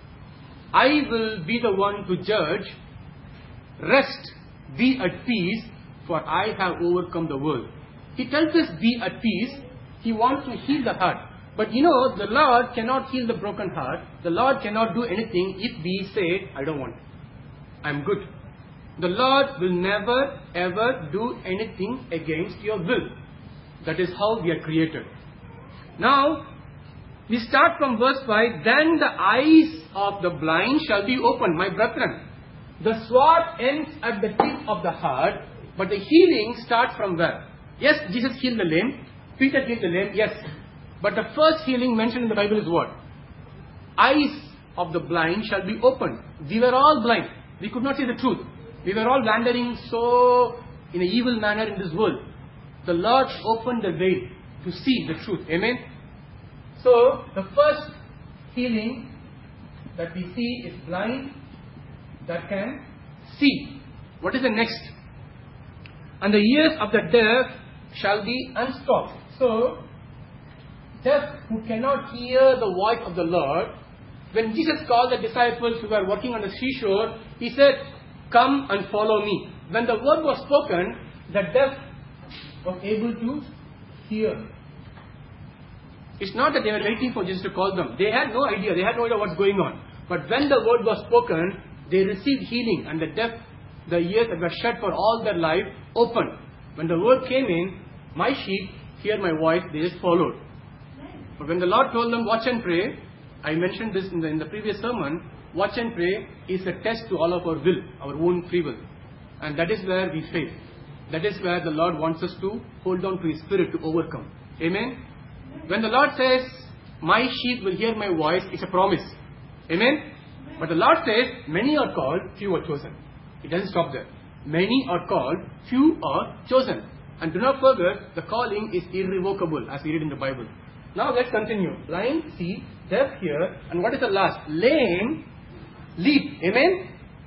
I will be the one to judge. Rest, be at peace, for I have overcome the world. He tells us, be at peace. He wants to heal the heart. But you know, the Lord cannot heal the broken heart. The Lord cannot do anything if we say, I don't want. I'm good. The Lord will never ever do anything against your will. That is how we are created. Now, we start from verse five. Then the eyes of the blind shall be opened. My brethren, the sword ends at the tip of the heart, but the healing starts from where? Yes, Jesus healed the lame. Peter healed the lame. Yes. But the first healing mentioned in the Bible is what? Eyes of the blind shall be opened. We were all blind. We could not see the truth. We were all wandering so in an evil manner in this world. The Lord opened the veil to see the truth. Amen. So the first healing that we see is blind that can see. What is the next? And the ears of the deaf shall be unstopped. So deaf who cannot hear the voice of the Lord. When Jesus called the disciples who were working on the seashore, He said, come and follow me. When the word was spoken, the deaf was able to hear. It's not that they were waiting for Jesus to call them. They had no idea. They had no idea what's going on. But when the word was spoken, they received healing, and the deaf, the ears that were shut for all their life, opened. When the word came in, my sheep hear my voice, they just followed. But when the Lord told them, watch and pray, I mentioned this in the, in the previous sermon, watch and pray is a test to all of our will, our own free will. And that is where we fail. That is where the Lord wants us to hold on to His Spirit to overcome. Amen? When the Lord says, my sheep will hear my voice, it's a promise. Amen? But the Lord says, many are called, few are chosen. It doesn't stop there. Many are called, few are chosen. And do not forget, the calling is irrevocable, as we read in the Bible. Now let's continue. Blind, see, deaf, hear, and what is the last? Lame, leap. Amen?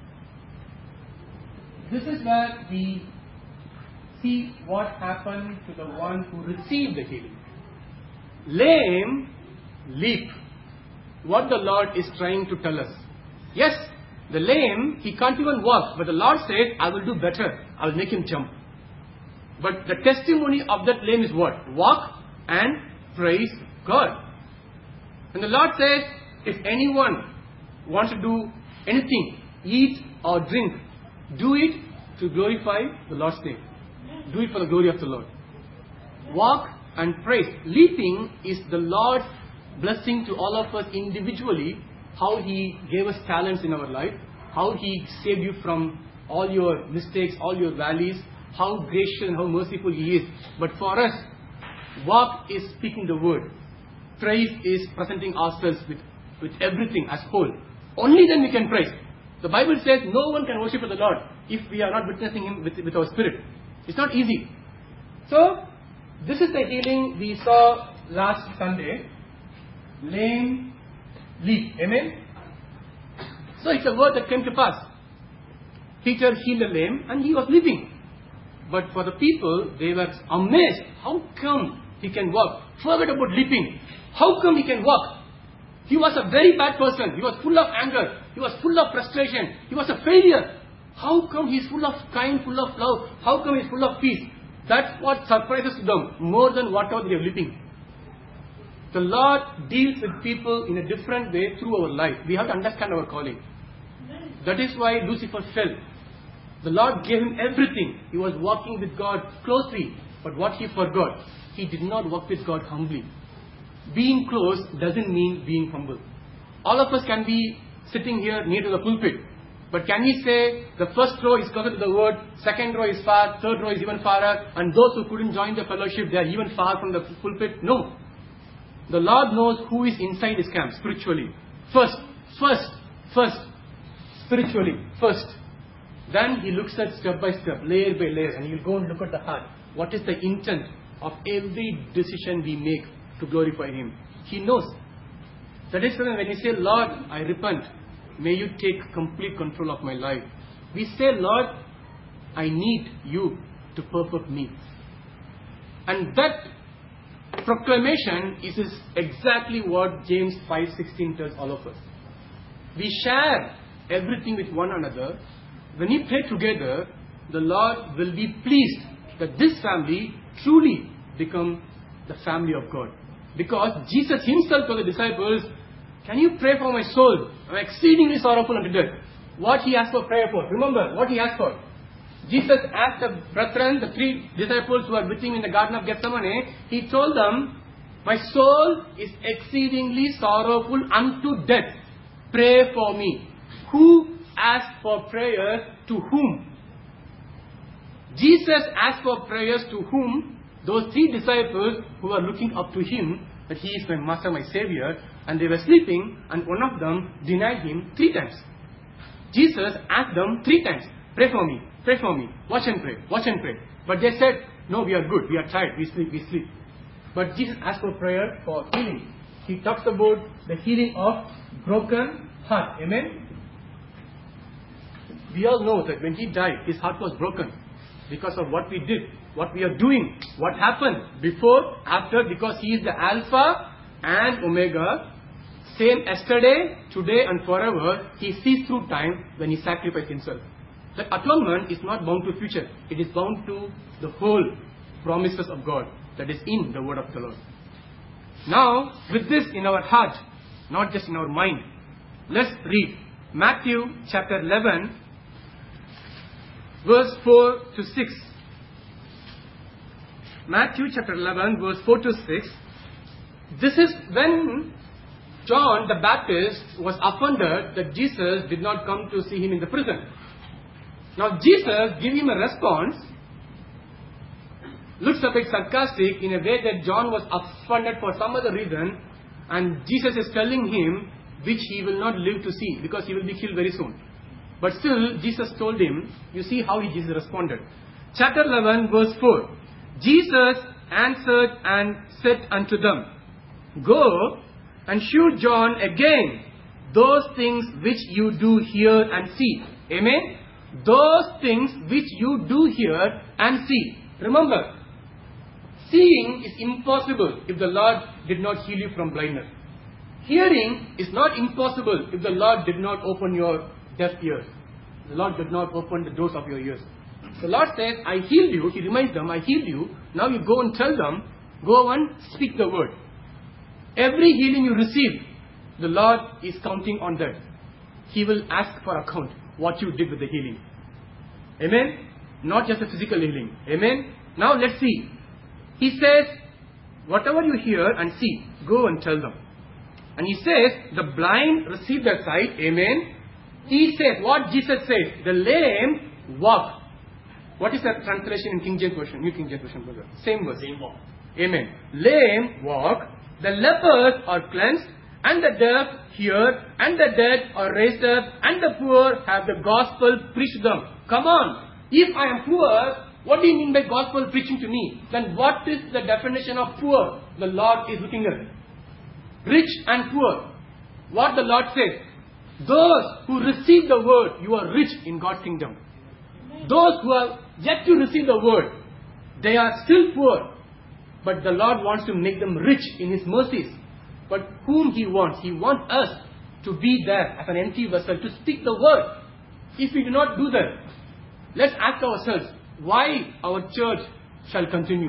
This is where we see what happened to the one who received the healing. Lame, leap. What the Lord is trying to tell us. Yes, the lame, he can't even walk, but the Lord said, I will do better. I will make him jump. But the testimony of that lame is what? Walk and praise God. And the Lord says, if anyone wants to do anything, eat or drink, do it to glorify the Lord's name. Do it for the glory of the Lord. Walk and praise. Leaping is the Lord's blessing to all of us individually, how He gave us talents in our life, how He saved you from all your mistakes, all your valleys, how gracious and how merciful He is. But for us, walk is speaking the word. Praise is presenting ourselves with, with everything as whole. Only then we can praise. The Bible says no one can worship the Lord if we are not witnessing Him with, with our spirit. It's not easy. So, this is the healing we saw last Sunday. Lame, leap. Amen? So, it's a word that came to pass. Peter healed the lame and he was leaping. But for the people, they were amazed. How come he can walk? Forget about leaping. How come he can walk? He was a very bad person. He was full of anger. He was full of frustration. He was a failure. How come he's full of kind, full of love? How come he's full of peace? That's what surprises them more than whatever they are leaping. The Lord deals with people in a different way through our life. We have to understand our calling. That is why Lucifer fell. The Lord gave him everything. He was walking with God closely. But what he forgot, he did not walk with God humbly. Being close doesn't mean being humble. All of us can be sitting here near to the pulpit. But can we say the first row is closer to the word, second row is far, third row is even farther, and those who couldn't join the fellowship, they are even far from the pulpit? No. The Lord knows who is inside His camp spiritually. First, first, first, spiritually, first. Then He looks at step by step, layer by layer, and He will go and look at the heart. What is the intent of every decision we make to glorify Him? He knows. That is why when we say, Lord, I repent, may you take complete control of my life. We say, Lord, I need you to perfect me. And that proclamation is exactly what James five sixteen tells all of us. We share everything with one another. When we pray together, the Lord will be pleased that this family truly become the family of God. Because Jesus Himself told the disciples, can you pray for my soul? I am exceedingly sorrowful unto death. What He asked for prayer for. Remember what He asked for. Jesus asked the brethren, the three disciples who were with Him in the Garden of Gethsemane, He told them, my soul is exceedingly sorrowful unto death. Pray for me. Who asked for prayers to whom? Jesus asked for prayers to whom? Those three disciples who were looking up to Him, that He is my Master, my Savior, and they were sleeping, and one of them denied Him three times. Jesus asked them three times, pray for me, pray for me, watch and pray, watch and pray. But they said, no, we are good, we are tired, we sleep, we sleep. But Jesus asked for prayer for healing. He talks about the healing of broken heart. Amen? We all know that when He died, His heart was broken because of what we did, what we are doing, what happened before, after, because He is the Alpha and Omega, same yesterday, today and forever. He sees through time when He sacrificed Himself. The atonement is not bound to future. It is bound to the whole promises of God that is in the word of the Lord. Now, with this in our heart, not just in our mind, let's read Matthew chapter eleven, verse four to six. Matthew chapter eleven, verse four to six. This is when John the Baptist was offended that Jesus did not come to see him in the prison. Now Jesus gave him a response, looks a bit sarcastic in a way that John was offended for some other reason, and Jesus is telling him which he will not live to see because he will be killed very soon. But still Jesus told him, you see how he Jesus responded. Chapter eleven verse four. Jesus answered and said unto them, go and shew John again those things which you do hear and see. Amen? Those things which you do hear and see. Remember, seeing is impossible if the Lord did not heal you from blindness. Hearing is not impossible if the Lord did not open your deaf ears. The Lord did not open the doors of your ears. The Lord says, I healed you. He reminds them, I healed you. Now you go and tell them, go and speak the word. Every healing you receive, the Lord is counting on that. He will ask for account what you did with the healing. Amen? Not just the physical healing. Amen? Now let's see. He says, whatever you hear and see, go and tell them. And he says, the blind receive their sight. Amen. He says, what Jesus says, the lame walk. What is that translation in King James Version? New King James Version, brother. Same verse. Same walk. Amen. Lame walk. The lepers are cleansed. And the deaf hear. And the dead are raised up. And the poor have the gospel preached to them. Come on. If I am poor, what do you mean by gospel preaching to me? Then what is the definition of poor? The Lord is looking at it. Rich and poor. What the Lord says. Those who receive the word, you are rich in God's kingdom. Those who are yet to receive the word, they are still poor. But the Lord wants to make them rich in His mercies. But whom He wants? He wants us to be there as an empty vessel to speak the word. If we do not do that, let's ask ourselves, why our church shall continue?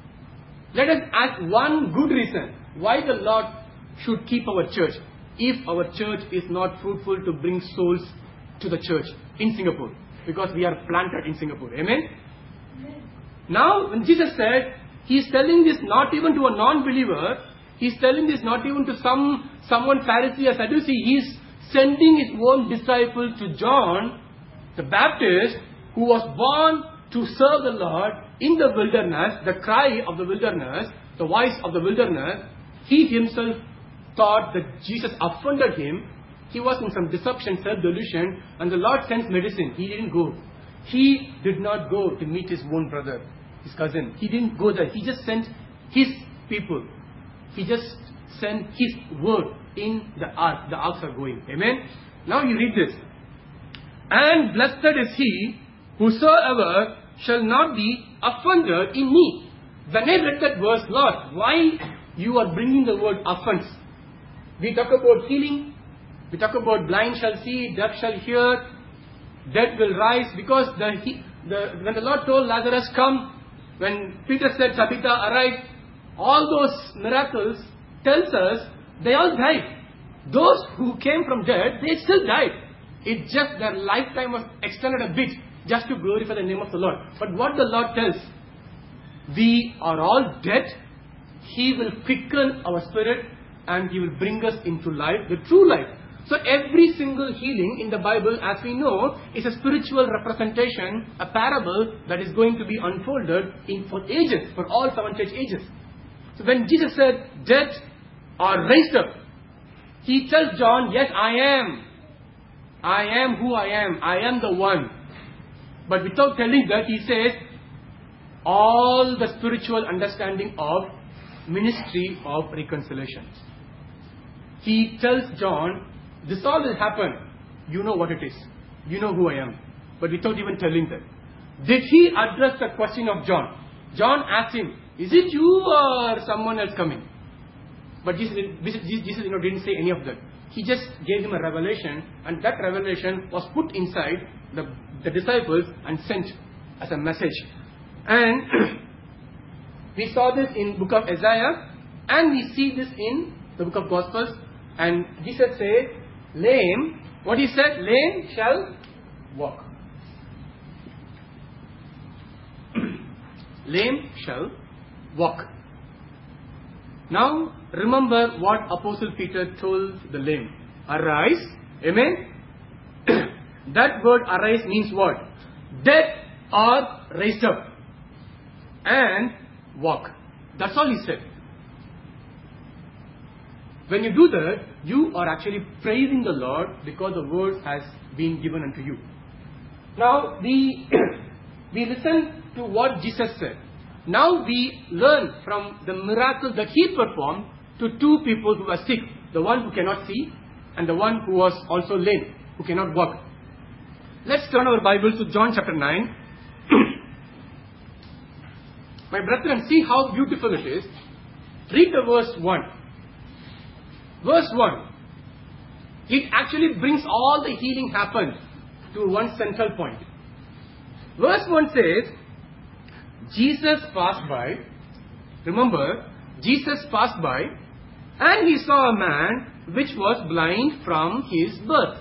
Let us ask one good reason why the Lord should keep our church if our church is not fruitful to bring souls to the church in Singapore, because we are planted in Singapore. Amen? Amen. Now, when Jesus said, He is telling this not even to a non-believer, He is telling this not even to some someone Pharisee or Sadducee. He is sending His own disciple to John the Baptist, who was born to serve the Lord in the wilderness, the cry of the wilderness, the voice of the wilderness. He himself thought that Jesus offended him. He was in some deception, self-delusion, and the Lord sent medicine. He didn't go. He did not go to meet his own brother, his cousin. He didn't go there. He just sent His people. He just sent His word in the ark. The arks are going. Amen? Now you read this. And blessed is he whosoever shall not be offended in me. When I read that verse, Lord, why you are bringing the word offense? We talk about healing. We talk about blind shall see, deaf shall hear, dead will rise. Because the, the when the Lord told Lazarus, come, when Peter said, Tabitha, arise, all those miracles tells us they all died. Those who came from dead, they still died. It's just their lifetime was extended a bit just to glorify the name of the Lord. But what the Lord tells, we are all dead. He will quicken our spirit and He will bring us into life, the true life. So every single healing in the Bible, as we know, is a spiritual representation, a parable that is going to be unfolded in for ages, for all seven church ages. So when Jesus said, dead are raised up, He tells John, yes, I am. I am who I am. I am the one. But without telling that, He says, all the spiritual understanding of ministry of reconciliation. He tells John, this all will happen. You know what it is. You know who I am. But without even telling them. Did He address the question of John? John asked Him, is it you or someone else coming? But Jesus, Jesus you know, didn't say any of that. He just gave him a revelation, and that revelation was put inside the, the disciples and sent as a message. And we saw this in book of Isaiah, and we see this in the book of Gospels. And Jesus said, lame, what He said, lame shall walk. Lame shall walk. Now, remember what Apostle Peter told the lame. Arise. Amen. That word arise means what? Dead or raised up. And walk. That's all He said. When you do that, you are actually praising the Lord because the word has been given unto you. Now, we, we listen to what Jesus said. Now we learn from the miracle that He performed to two people who are sick. The one who cannot see and the one who was also lame, who cannot walk. Let's turn our Bibles to John chapter nine. My brethren, see how beautiful it is. Read the verse one. Verse one. It actually brings all the healing happened to one central point. Verse one says, Jesus passed by. Remember, Jesus passed by and He saw a man which was blind from his birth.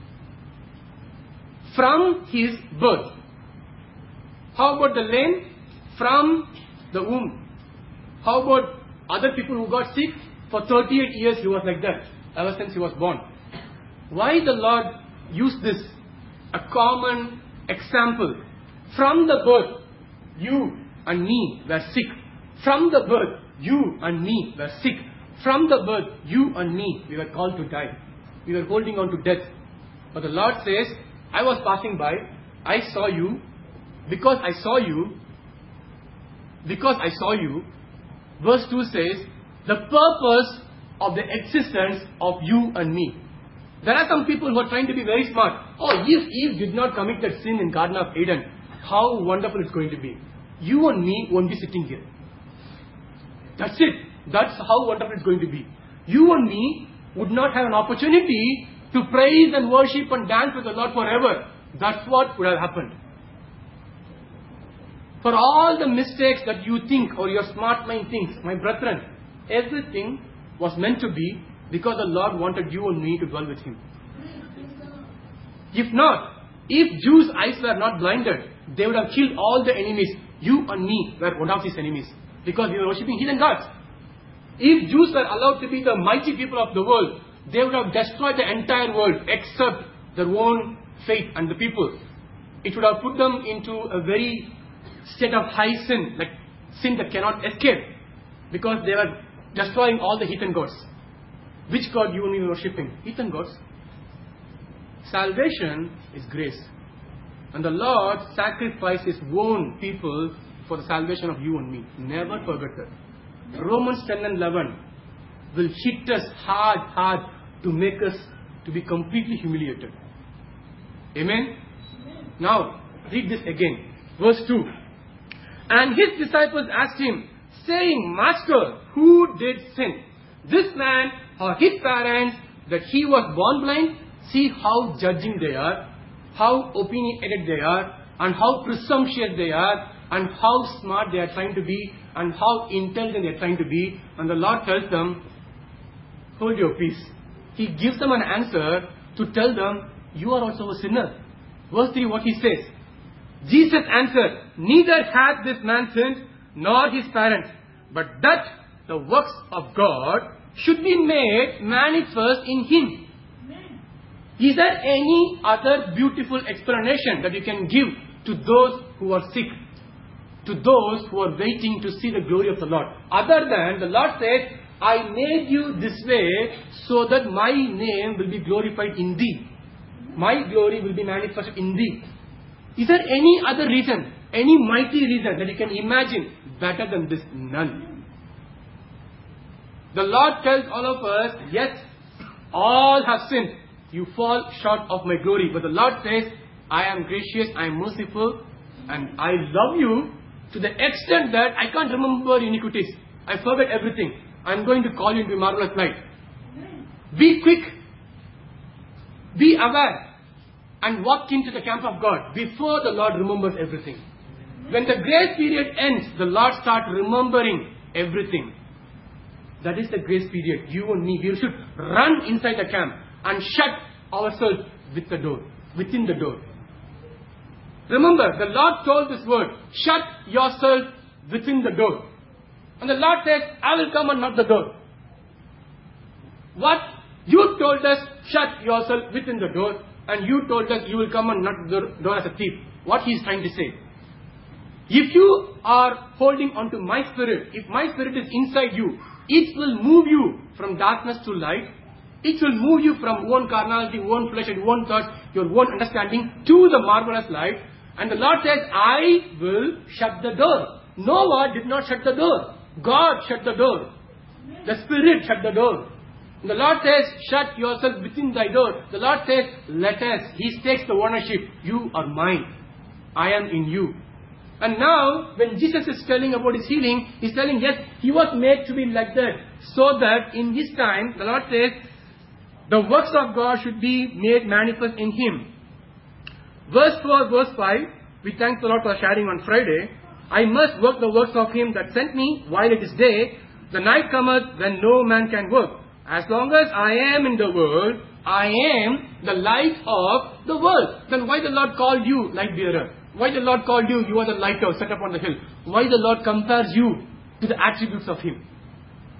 From his birth. How about the lame? From the womb. How about other people who got sick, for thirty-eight years he was like that, ever since he was born. Why the Lord used this? A common example. From the birth, you and me were sick. From the birth, you and me were sick. From the birth, you and me, we were called to die. We were holding on to death. But the Lord says, I was passing by, I saw you, because I saw you, because I saw you, verse two says, the purpose of the existence of you and me. There are some people who are trying to be very smart. Oh, if Eve did not commit that sin in Garden of Eden, how wonderful it's going to be. You and me won't be sitting here. That's it. That's how wonderful it's going to be. You and me would not have an opportunity to praise and worship and dance with the Lord forever. That's what would have happened. For all the mistakes that you think or your smart mind thinks, my brethren, everything was meant to be because the Lord wanted you and me to dwell with Him. If not, if Jews' eyes were not blinded, they would have killed all the enemies. You and me were one of these enemies because we were worshipping heathen gods. If Jews were allowed to be the mighty people of the world, they would have destroyed the entire world except their own faith and the people. It would have put them into a very state of high sin, like sin that cannot escape, because they were destroying all the heathen gods. Which God you and me were worshipping? Heathen gods. Salvation is grace. And the Lord sacrificed His own people for the salvation of you and me. Never forget that. Romans ten and eleven will hit us hard, hard to make us to be completely humiliated. Amen? Amen. Now, read this again. Verse two. And His disciples asked Him, saying, Master, who did sin? This man or his parents, that he was born blind? See how judging they are, how opinionated they are, and how presumptuous they are, and how smart they are trying to be, and how intelligent they are trying to be. And the Lord tells them, hold your peace. He gives them an answer to tell them, you are also a sinner. Verse three, what He says. Jesus answered, neither hath this man sinned, nor his parents, but that the works of God should be made manifest in him. Amen. Is there any other beautiful explanation that you can give to those who are sick, to those who are waiting to see the glory of the Lord, other than the Lord said, I made you this way so that my name will be glorified in thee. My glory will be manifested in thee. Is there any other reason, any mighty reason that you can imagine better than this? None. The Lord tells all of us, yes, all have sinned. You fall short of my glory. But the Lord says, I am gracious, I am merciful, and I love you to the extent that I can't remember iniquities. I forget everything. I am going to call you into a marvelous light. Be quick. Be aware. And walk into the camp of God before the Lord remembers everything. When the grace period ends, the Lord starts remembering everything. That is the grace period. You and me, we should run inside the camp and shut ourselves with the door, within the door. Remember, the Lord told this word, shut yourself within the door. And the Lord says, I will come and knock the door. What? You told us, shut yourself within the door, and you told us you will come and knock the door as a thief. What He is trying to say? If you are holding on to my spirit, if my spirit is inside you, it will move you from darkness to light. It will move you from one carnality, one flesh and one thought, your own understanding to the marvelous light. And the Lord says, I will shut the door. Noah did not shut the door. God shut the door. The Spirit shut the door. And the Lord says, shut yourself within thy door. The Lord says, let us. He takes the ownership. You are mine. I am in you. And now, when Jesus is telling about His healing, He's telling, yes, He was made to be like that. So that in His time, the Lord says, the works of God should be made manifest in Him. Verse four, verse five, we thank the Lord for sharing on Friday. I must work the works of Him that sent me while it is day. The night cometh when no man can work. As long as I am in the world, I am the light of the world. Then why the Lord called you light bearer? Why the Lord called you, you are the lighthouse set up on the hill? Why the Lord compares you to the attributes of Him?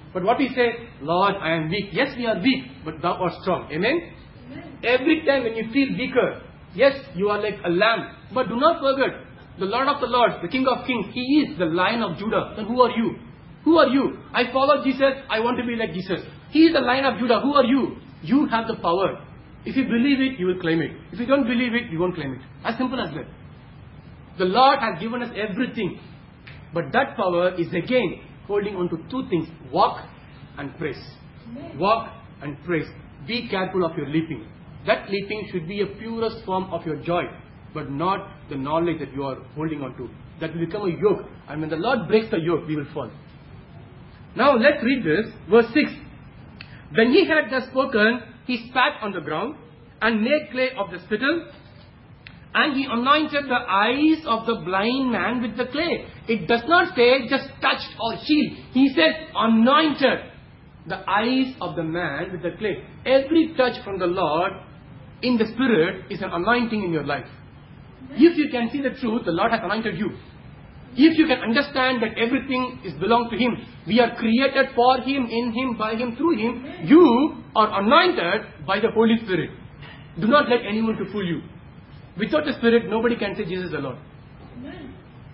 But what we say, Lord, I am weak. Yes, we are weak, but thou art strong. Amen? Amen. Every time when you feel weaker, yes, you are like a lamb. But do not forget, the Lord of the Lords, the King of Kings, He is the Lion of Judah. Then who are you? Who are you? I follow Jesus. I want to be like Jesus. He is the Lion of Judah. Who are you? You have the power. If you believe it, you will claim it. If you don't believe it, you won't claim it. As simple as that. The Lord has given us everything. But that power is again holding on to two things. Walk and praise. Walk and praise. Be careful of your leaping. That leaping should be a purest form of your joy, but not the knowledge that you are holding on to. That will become a yoke. And when the Lord breaks the yoke, we will fall. Now let's read this. Verse six. When he had thus spoken, he spat on the ground and made clay of the spittle, and he anointed the eyes of the blind man with the clay. It does not say just touched or healed. He says anointed the eyes of the man with the clay. Every touch from the Lord in the Spirit is an anointing in your life. If you can see the truth, the Lord has anointed you. If you can understand that everything is belongs to Him, we are created for Him, in Him, by Him, through Him, you are anointed by the Holy Spirit. Do not let anyone to fool you. Without the Spirit, nobody can say Jesus is the Lord. Amen.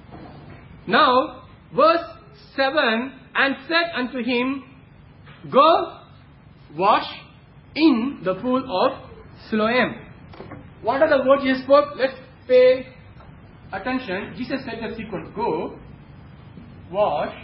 Now, verse seven, and said unto him, Go, wash in the pool of Siloam. What are the words he spoke? Let's pay attention. Jesus said the sequence. Go, wash,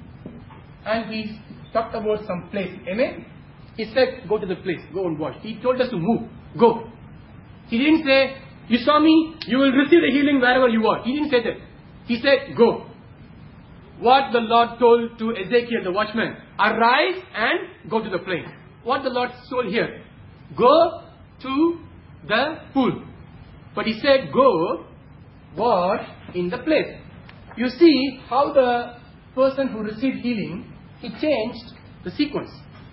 and he talked about some place. Amen? He said, go to the place. Go and wash. He told us to move. Go. He didn't say, you saw me, you will receive the healing wherever you are. He didn't say that. He said, go. What the Lord told to Ezekiel, the watchman, arise and go to the plain. What the Lord told here, go to the pool. But he said, go, wash in the place. You see how the person who received healing, he changed the sequence.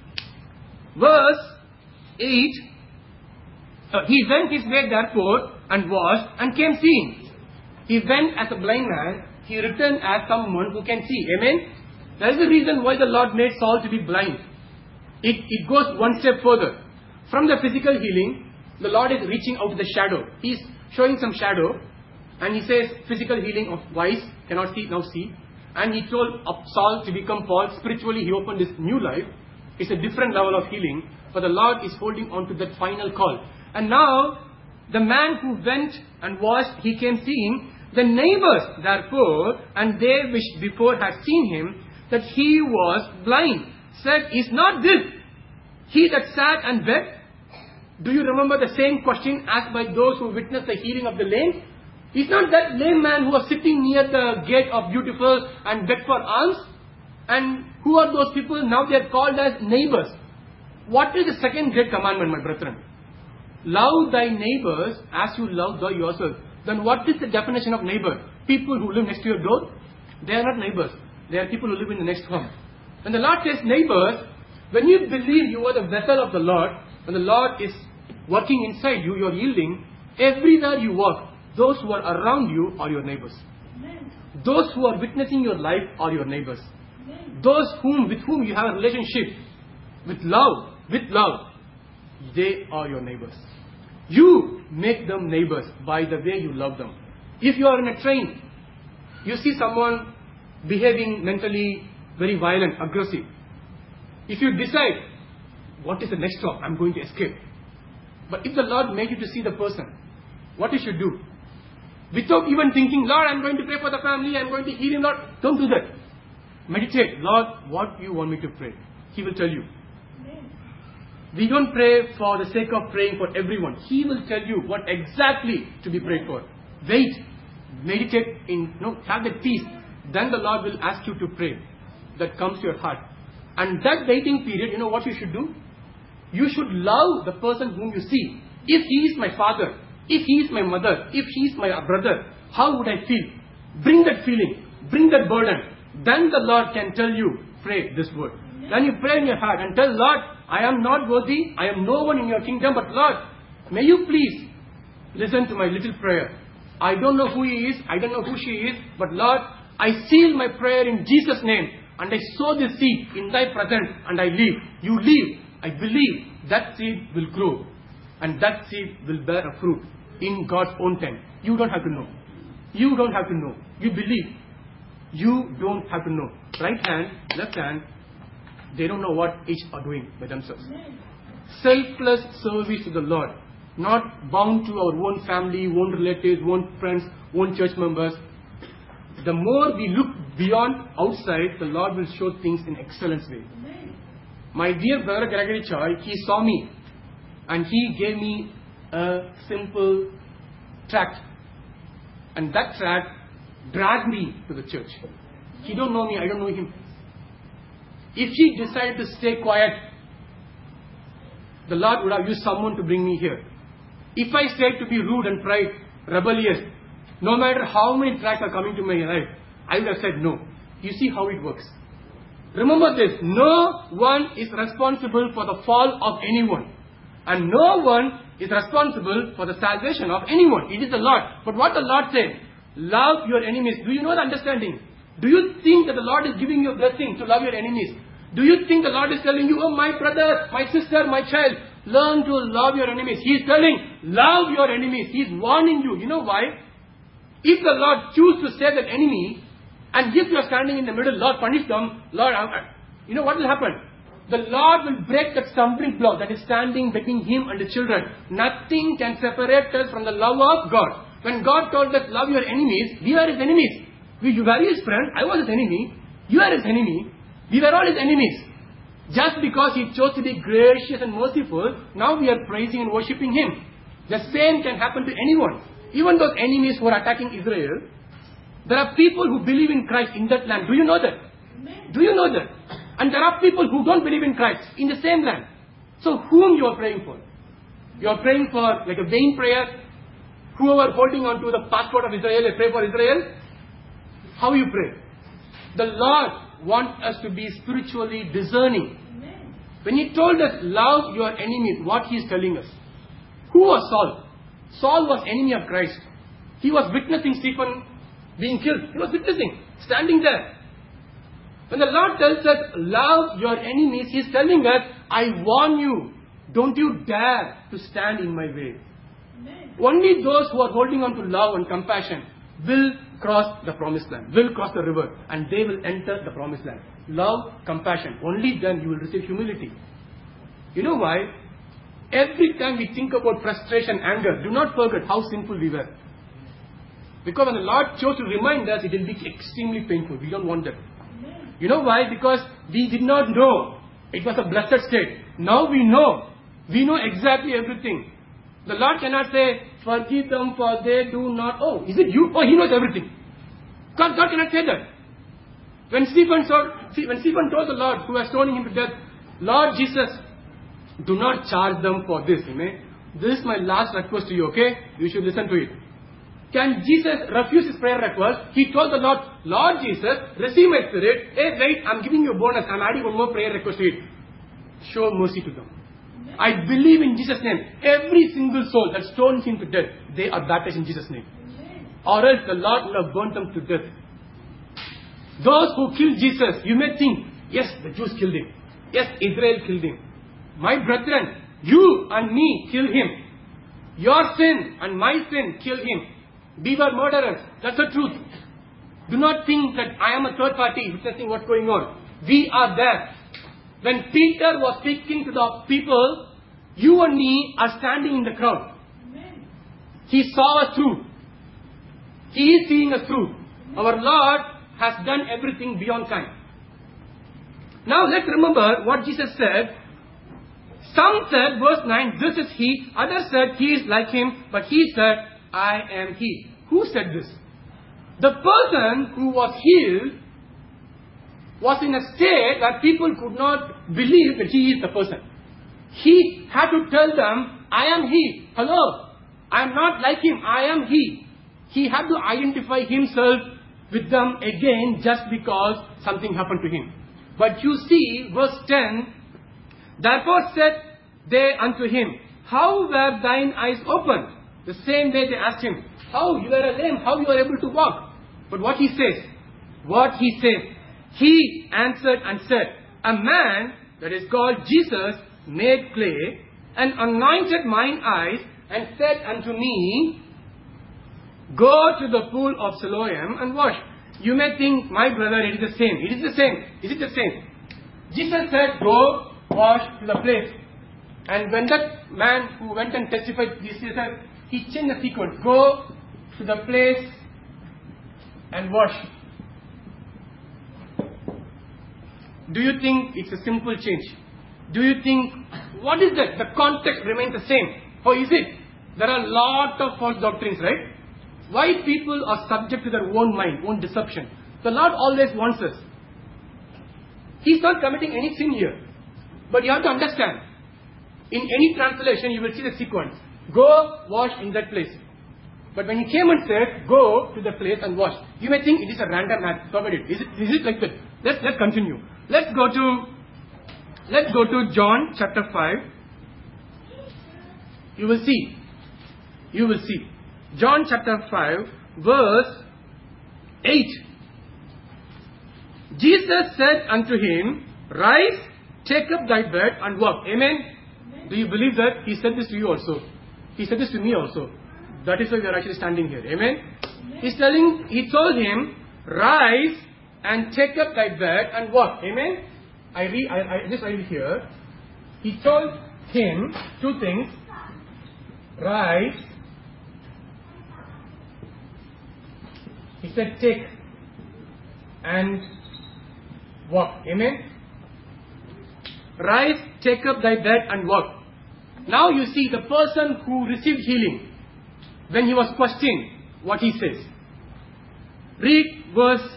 Verse eight, uh, he went his way therefore and washed and came seeing. He went as a blind man, he returned as someone who can see. Amen? There is a reason why the Lord made Saul to be blind. It, it goes one step further. From the physical healing, the Lord is reaching out to the shadow. He is showing some shadow, and he says physical healing of wise, cannot see, now see. And he told Saul to become Paul. Spiritually he opened his new life. It's a different level of healing, but the Lord is holding on to that final call. And now, the man who went and washed, he came seeing. The neighbors, therefore, and they which before had seen him, that he was blind, said, is not this he that sat and wept? Do you remember the same question asked by those who witnessed the healing of the lame? Is not that lame man who was sitting near the gate of Beautiful and begged for alms? And who are those people? Now they are called as neighbors. What is the second great commandment, my brethren? Love thy neighbors as you love thy yourself. Then what is the definition of neighbor? People who live next to your door? They are not neighbors. They are people who live in the next home. When the Lord says neighbors, when you believe you are the vessel of the Lord, when the Lord is working inside you, you are yielding, everywhere you walk, those who are around you are your neighbors. Amen. Those who are witnessing your life are your neighbors. Amen. Those whom with whom you have a relationship, with love, with love, they are your neighbors. You make them neighbors by the way you love them. If you are in a train, you see someone behaving mentally very violent, aggressive. If you decide, what is the next stop? I'm going to escape. But if the Lord made you to see the person, what you should do? Without even thinking, Lord, I'm going to pray for the family, I'm going to heal him, Lord. Don't do that. Meditate, Lord, what do you want me to pray? He will tell you. We don't pray for the sake of praying for everyone. He will tell you what exactly to be prayed for. Wait. Meditate in, no, have that peace. Then the Lord will ask you to pray. That comes to your heart. And that waiting period, you know what you should do? You should love the person whom you see. If he is my father, if he is my mother, if he is my brother, how would I feel? Bring that feeling. Bring that burden. Then the Lord can tell you, pray this word. Then you pray in your heart and tell Lord, I am not worthy, I am no one in your kingdom, but Lord, may you please listen to my little prayer. I don't know who he is, I don't know who she is, but Lord, I seal my prayer in Jesus' name. and I sow this seed in thy presence and I leave. You leave. I believe that seed will grow and that seed will bear a fruit in God's own time. You don't have to know. You don't have to know. You believe. You don't have to know. Right hand, left hand, they don't know what each are doing by themselves. Selfless service to the Lord. Not bound to our own family, own relatives, own friends, own church members. The more we look beyond outside, the Lord will show things in excellent way. My dear brother Gregory Choi, he saw me and he gave me a simple tract. And that tract dragged me to the church. He don't know me, I don't know him. If he decided to stay quiet, the Lord would have used someone to bring me here. If I stayed to be rude and pride, rebellious, no matter how many tracts are coming to my life, I would have said no. You see how it works. Remember this, no one is responsible for the fall of anyone. And no one is responsible for the salvation of anyone. It is the Lord. But what the Lord said, love your enemies. Do you know the understanding? Do you think that the Lord is giving you a blessing to love your enemies? Do you think the Lord is telling you, oh my brother, my sister, my child, learn to love your enemies? He is telling, love your enemies. He is warning you. You know why? If the Lord choose to save that enemy, and if you are standing in the middle, Lord punish them, Lord, you know what will happen? The Lord will break that stumbling block that is standing between Him and the children. Nothing can separate us from the love of God. When God told us, love your enemies, we are His enemies. We, you were His friend, I was His enemy, you are His enemy, we were all His enemies. Just because He chose to be gracious and merciful, now we are praising and worshipping Him. The same can happen to anyone. Even those enemies who are attacking Israel, there are people who believe in Christ in that land. Do you know that? Amen. Do you know that? And there are people who don't believe in Christ in the same land. So whom you are praying for? You are praying for like a vain prayer. Whoever holding on to the passport of Israel, they pray for Israel. How you pray? The Lord wants us to be spiritually discerning. Amen. When He told us, love your enemies, what He is telling us. Who was Saul? Saul was enemy of Christ. He was witnessing Stephen being killed. He was witnessing, standing there. When the Lord tells us, love your enemies, He is telling us, I warn you, don't you dare to stand in my way. Amen. Only those who are holding on to love and compassion will cross the promised land, will cross the river, and they will enter the promised land. Love, compassion, only then you will receive humility. You know why? Every time we think about frustration, anger, do not forget how sinful we were. Because when the Lord chose to remind us, it will be extremely painful. We don't want that. You know why? Because we did not know. It was a blessed state. Now we know. We know exactly everything. The Lord cannot say, forgive them for they do not. Oh, is it you? Oh, He knows everything. God, God cannot say that. When Stephen, told, when Stephen told the Lord, who was stoning him to death, Lord Jesus, do not charge them for this. Amen. This is my last request to you, okay? You should listen to it. Can Jesus refuse his prayer request? He told the Lord, Lord Jesus, receive my spirit. Hey, wait, I'm giving you a bonus. I'm adding one more prayer request to it. Show mercy to them. Amen. I believe in Jesus' name. Every single soul that stoned him to death, they are baptized in Jesus' name. Amen. Or else the Lord will have burnt them to death. Those who killed Jesus, you may think, yes, the Jews killed him. Yes, Israel killed him. My brethren, you and me killed him. Your sin and my sin killed him. We were murderers. That's the truth. Do not think that I am a third party witnessing what's going on. We are there. When Peter was speaking to the people, you and me are standing in the crowd. Amen. He saw us through. He is seeing us through. Amen. Our Lord has done everything beyond time. Now let's remember what Jesus said. Some said, verse nine, this is He. Others said, He is like Him. But He said, I am He. Who said this? The person who was healed was in a state that people could not believe that He is the person. He had to tell them, I am He. Hello. I am not like Him. I am He. He had to identify Himself with them again just because something happened to Him. But you see, verse ten, therefore said they unto Him, how were thine eyes opened? The same way they asked Him, how? You are a lame, how you are able to walk? But what He says, what He says, He answered and said, a man that is called Jesus made clay and anointed mine eyes and said unto me, go to the pool of Siloam and wash. You may think, my brother, it is the same. It is the same. Is it the same? Jesus said, go wash to the place. And when that man who went and testified, he said, he changed the sequence. Go to the place and wash. Do you think it's a simple change? Do you think, what is that? The context remains the same. Or is it? There are a lot of false doctrines, right? Why people are subject to their own mind, own deception. The Lord always wants us. He's not committing any sin here. But you have to understand, in any translation you will see the sequence. Go wash in that place. But when he came and said, go to the place and wash, you may think it is a random act. Forget it. Is it, is it like that? Let's, let's continue. Let's go to, let's go to John chapter five. You will see. You will see. John chapter five, verse eight. Jesus said unto him, rise, take up thy bed and walk. Amen? Amen? Do you believe that? He said this to you also. He said this to me also. That is why we are actually standing here. Amen? Amen? He's telling, he told him, rise and take up thy bed and walk. Amen? I read, I, I just read here. He told him two things. Rise. He said, take and walk. Amen? Rise, take up thy bed and walk. Now you see the person who received healing, when he was questioned, what he says. Read verse,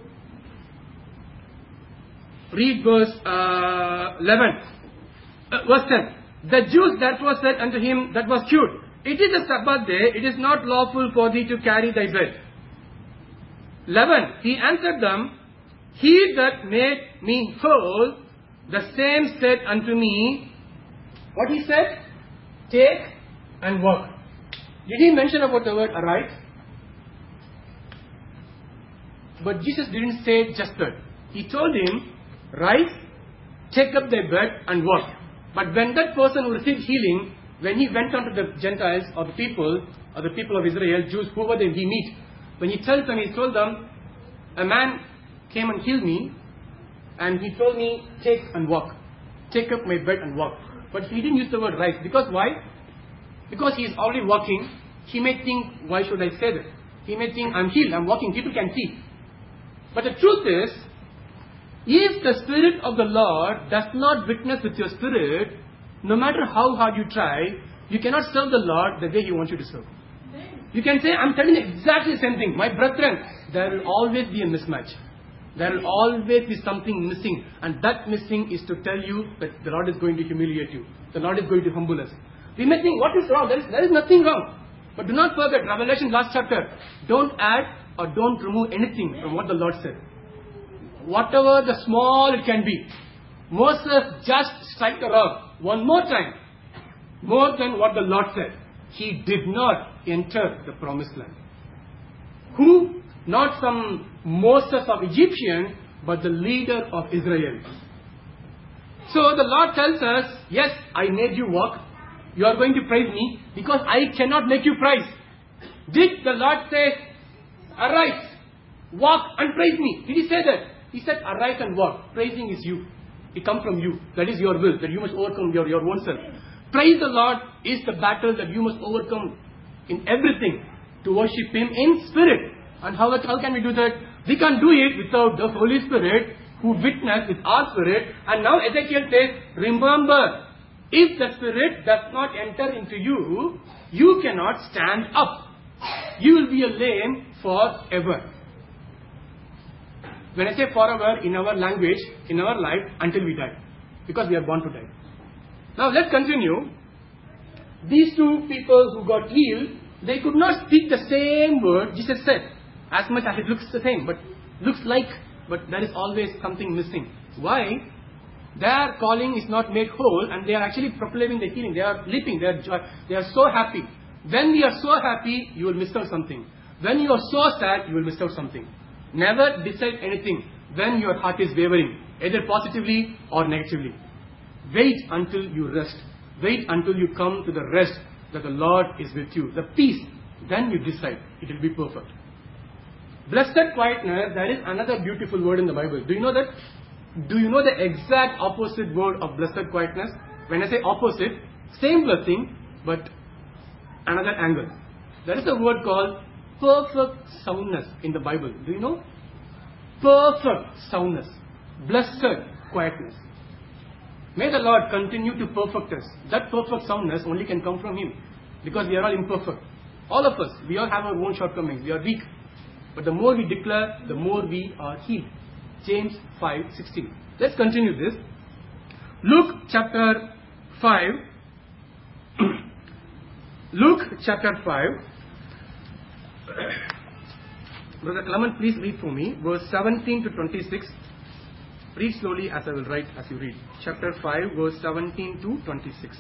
read verse uh, eleven. Uh, verse ten. The Jews therefore said unto him that was cured, it is a Sabbath day, it is not lawful for thee to carry thy bed. eleven. He answered them, he that made me whole, the same said unto me, what he said? Take and walk. Did he mention about the word arise? But Jesus didn't say just that. He told him, rise, take up thy bed and walk. But when that person who received healing, when he went on to the Gentiles or the people, or the people of Israel, Jews, whoever they he meet, when he tells them, he told them, a man came and healed me, and he told me, take and walk. Take up my bed and walk. But he didn't use the word rise. Because why? Because he is already walking. He may think, why should I say that? He may think, I'm healed, I'm walking, people can see. But the truth is, if the Spirit of the Lord does not witness with your spirit, no matter how hard you try, you cannot serve the Lord the way He wants you to serve. You can say, I'm telling you exactly the same thing. My brethren, there will always be a mismatch. There will always be something missing. And that missing is to tell you that the Lord is going to humiliate you. The Lord is going to humble us. We may think, what is wrong? There is, there is nothing wrong. But do not forget, Revelation last chapter. Don't add or don't remove anything from what the Lord said. Whatever the small it can be. Moses just struck the rock one more time. More than what the Lord said. He did not enter the promised land. Who? Not some Moses of Egyptian, but the leader of Israel. So the Lord tells us, yes, I made you walk. You are going to praise me because I cannot make you praise. Did the Lord say, arise, walk and praise me? Did He say that? He said, arise and walk. Praising is you. It comes from you. That is your will, that you must overcome your, your own self. Praise the Lord is the battle that you must overcome in everything to worship Him in spirit. And how, how can we do that? We can't do it without the Holy Spirit who witnessed with our spirit. And now Ezekiel says, remember, if the Spirit does not enter into you, you cannot stand up. You will be a lame forever. When I say forever, in our language, in our life, until we die. Because we are born to die. Now let's continue. These two people who got healed, they could not speak the same word Jesus said. As much as it looks the same, but looks like, but there is always something missing. Why? Their calling is not made whole, and they are actually proclaiming the healing. They are leaping. They are joy. They are so happy. When we are so happy, you will miss out something. When you are so sad, you will miss out something. Never decide anything. when your heart is wavering, either positively or negatively. Wait until you rest. Wait until you come to the rest that the Lord is with you. The peace. Then you decide. It will be perfect. Blessed quietness, there is another beautiful word in the Bible. Do you know that? Do you know the exact opposite word of blessed quietness? When I say opposite, same blessing, but another angle. There is a word called perfect soundness in the Bible. Do you know? Perfect soundness. Blessed quietness. May the Lord continue to perfect us. That perfect soundness only can come from Him. Because we are all imperfect. All of us, we all have our own shortcomings. We are weak. But the more we declare, the more we are healed. James five sixteen. Let's continue this. Luke chapter five. Luke chapter five. Brother Clement, please read for me. Verse seventeen to twenty-six. Read slowly as I will write as you read. Chapter five, verse seventeen to twenty-six.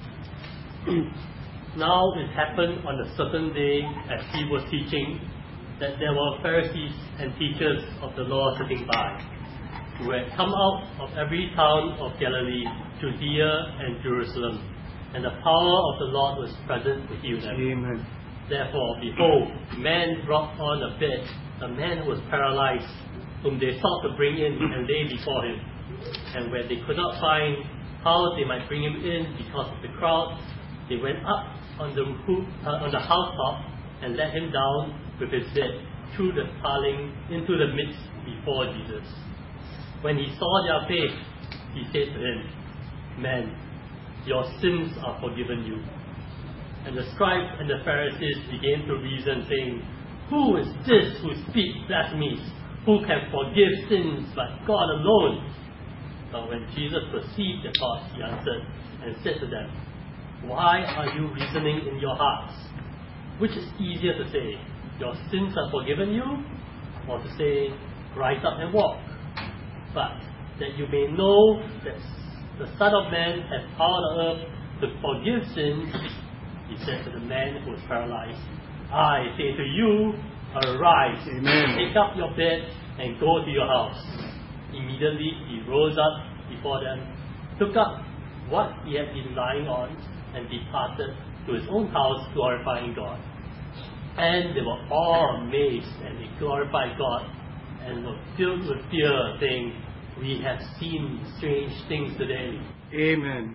Now it happened on a certain day as he was teaching that there were Pharisees and teachers of the law sitting by, who had come out of every town of Galilee, Judea and Jerusalem, and the power of the Lord was present to heal them. Amen. Therefore, behold, men brought on a bed a man who was paralyzed, whom they sought to bring in and lay before him. And where they could not find how they might bring him in because of the crowd, they went up on the roof, uh, on the housetop and let him down with his bed through the tiling into the midst before Jesus. When he saw their faith, he said to him, "Man, your sins are forgiven you." And the scribes and the Pharisees began to reason, saying, "Who is this who speaks blasphemies? Who can forgive sins but God alone?" But when Jesus perceived their thoughts, he answered and said to them, "Why are you reasoning in your hearts? Which is easier to say, 'Your sins are forgiven you,' or to say, 'Rise up and walk'? But that you may know that the Son of Man has power on earth to forgive sins," he said to the man who was paralyzed, "I say to you, arise, Amen. Take up your bed and go to your house." Immediately he rose up before them, took up what he had been lying on, and departed to his own house, glorifying God. And they were all amazed, and they glorified God, and were filled with fear, saying, "We have seen strange things today." Amen.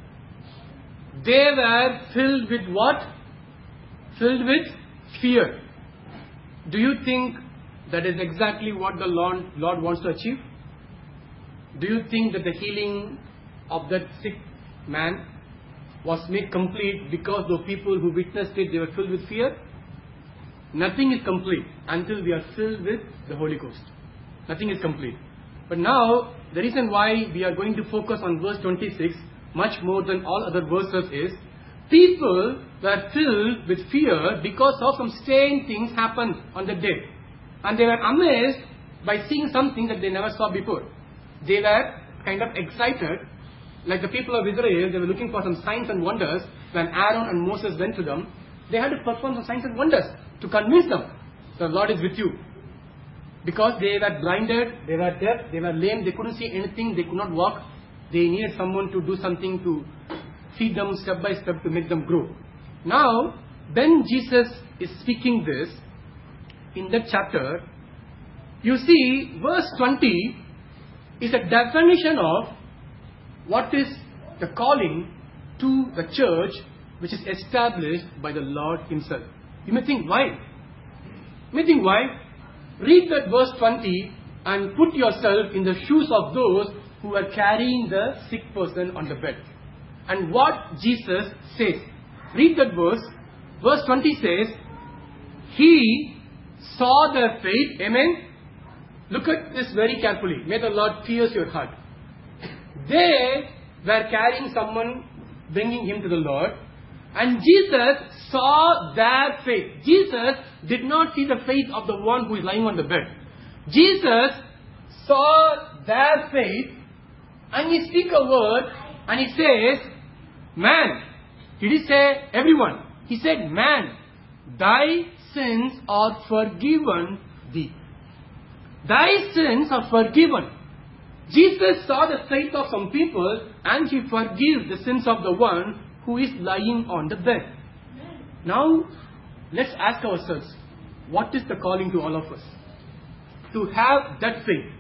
They were filled with what? Filled with fear. Do you think that is exactly what the Lord, Lord wants to achieve? Do you think that the healing of that sick man was made complete because the people who witnessed it, they were filled with fear? Nothing is complete until we are filled with the Holy Ghost. Nothing is complete. But now, the reason why we are going to focus on verse twenty-six much more than all other verses is, people were filled with fear because of some strange things happened on the day. And they were amazed by seeing something that they never saw before. They were kind of excited, like the people of Israel, they were looking for some signs and wonders. When Aaron and Moses went to them, they had to perform some signs and wonders to convince them, the Lord is with you. Because they were blinded, they were deaf, they were lame, they couldn't see anything, they could not walk. They needed someone to do something to feed them step by step to make them grow. Now, when Jesus is speaking this, in that chapter, you see, verse twenty is a definition of what is the calling to the church which is established by the Lord Himself. You may think, why? You may think, why? Read that verse twenty and put yourself in the shoes of those who are carrying the sick person on the bed. And what Jesus says. Read that verse. Verse twenty says, He saw their faith. Amen. Look at this very carefully. May the Lord pierce your heart. They were carrying someone, bringing him to the Lord. And Jesus saw their faith. Jesus did not see the faith of the one who is lying on the bed. Jesus saw their faith, and He speaks a word, and He says, "Man." Did He say everyone? He said, "Man, thy sins are forgiven thee." thy sins are forgiven. Jesus saw the faith of some people and he forgives the sins of the one who is lying on the bed. Now, let's ask ourselves, what is the calling to all of us? To have that faith,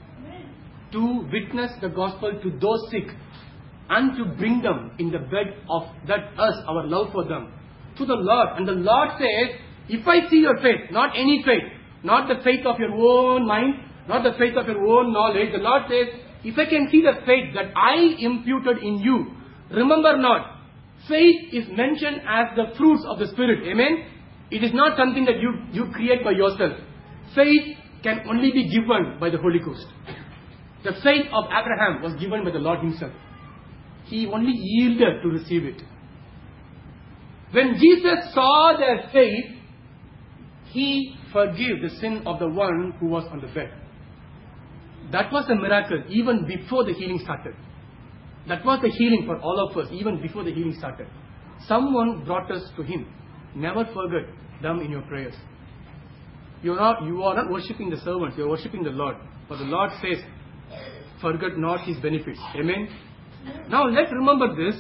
to witness the gospel to those sick, and to bring them in the bed of that us, our love for them, to the Lord. And the Lord says, if I see your faith, not any faith, not the faith of your own mind, not the faith of your own knowledge, the Lord says, if I can see the faith that I imputed in you, remember not, faith is mentioned as the fruits of the Spirit. Amen? It is not something that you, you create by yourself. Faith can only be given by the Holy Ghost. The faith of Abraham was given by the Lord himself. He only yielded to receive it. When Jesus saw their faith, he forgave the sin of the one who was on the bed. That was a miracle even before the healing started. That was the healing for all of us even before the healing started. Someone brought us to him. Never forget them in your prayers. You are not, you are not worshipping the servants, you are worshipping the Lord. For the Lord says, forget not his benefits. Amen? Now let's remember this.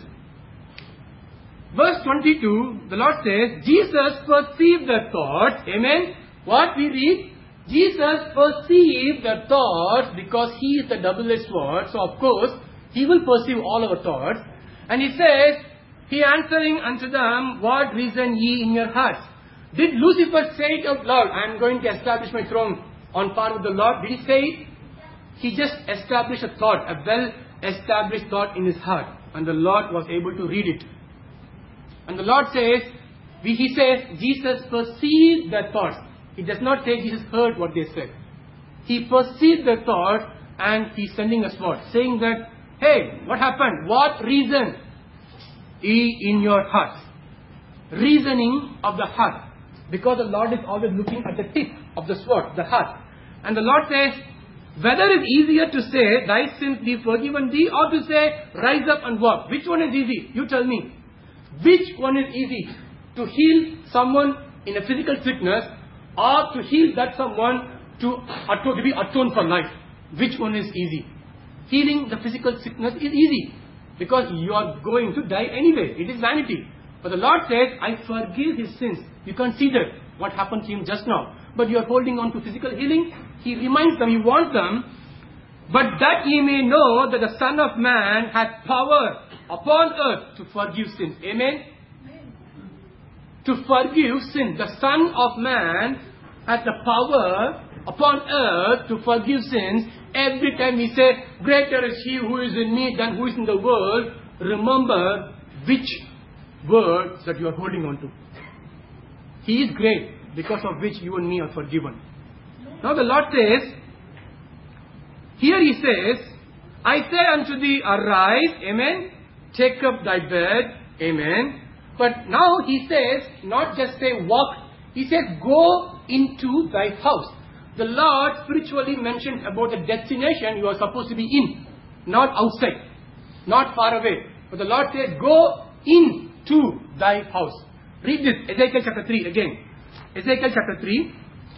Verse twenty-two, the Lord says, Jesus perceived their thoughts. Amen? What we read? Jesus perceived their thoughts because he is the double-edged sword. So of course, he will perceive all our thoughts. And he says, he answering unto them, what reason ye in your hearts? Did Lucifer say it out loud, I am going to establish my throne on par with the Lord? Did he say it? He just established a thought, a well-established thought in his heart. And the Lord was able to read it. And the Lord says, he says, Jesus perceived their thoughts. He does not say Jesus heard what they said. He perceived their thought and he's sending a sword, saying that, hey, what happened? What reason is in your heart? Reasoning of the heart. Because the Lord is always looking at the tip of the sword, the heart. And the Lord says, whether it's easier to say, thy sins be forgiven thee, or to say, rise up and walk. Which one is easy? You tell me. Which one is easy? To heal someone in a physical sickness, or to heal that someone to, atone, to be atoned for life? Which one is easy? Healing the physical sickness is easy, because you are going to die anyway. It is vanity. But the Lord says, I forgive his sins. You consider what happened to him just now. But you are holding on to physical healing. He reminds them, he wants them. But that ye may know that the Son of Man hath power upon earth to forgive sins. Amen? Amen. To forgive sins. The Son of Man hath the power upon earth to forgive sins. Every time we say, greater is he who is in me than who is in the world, remember which words that you are holding on to. He is great, because of which you and me are forgiven. Now the Lord says, here he says, I say unto thee, arise, amen, take up thy bed, amen. But now he says, not just say walk, he says go into thy house. The Lord spiritually mentioned about the destination you are supposed to be in, not outside, not far away. But the Lord said, go into thy house. Read this, Ezekiel chapter three again. Ezekiel chapter three.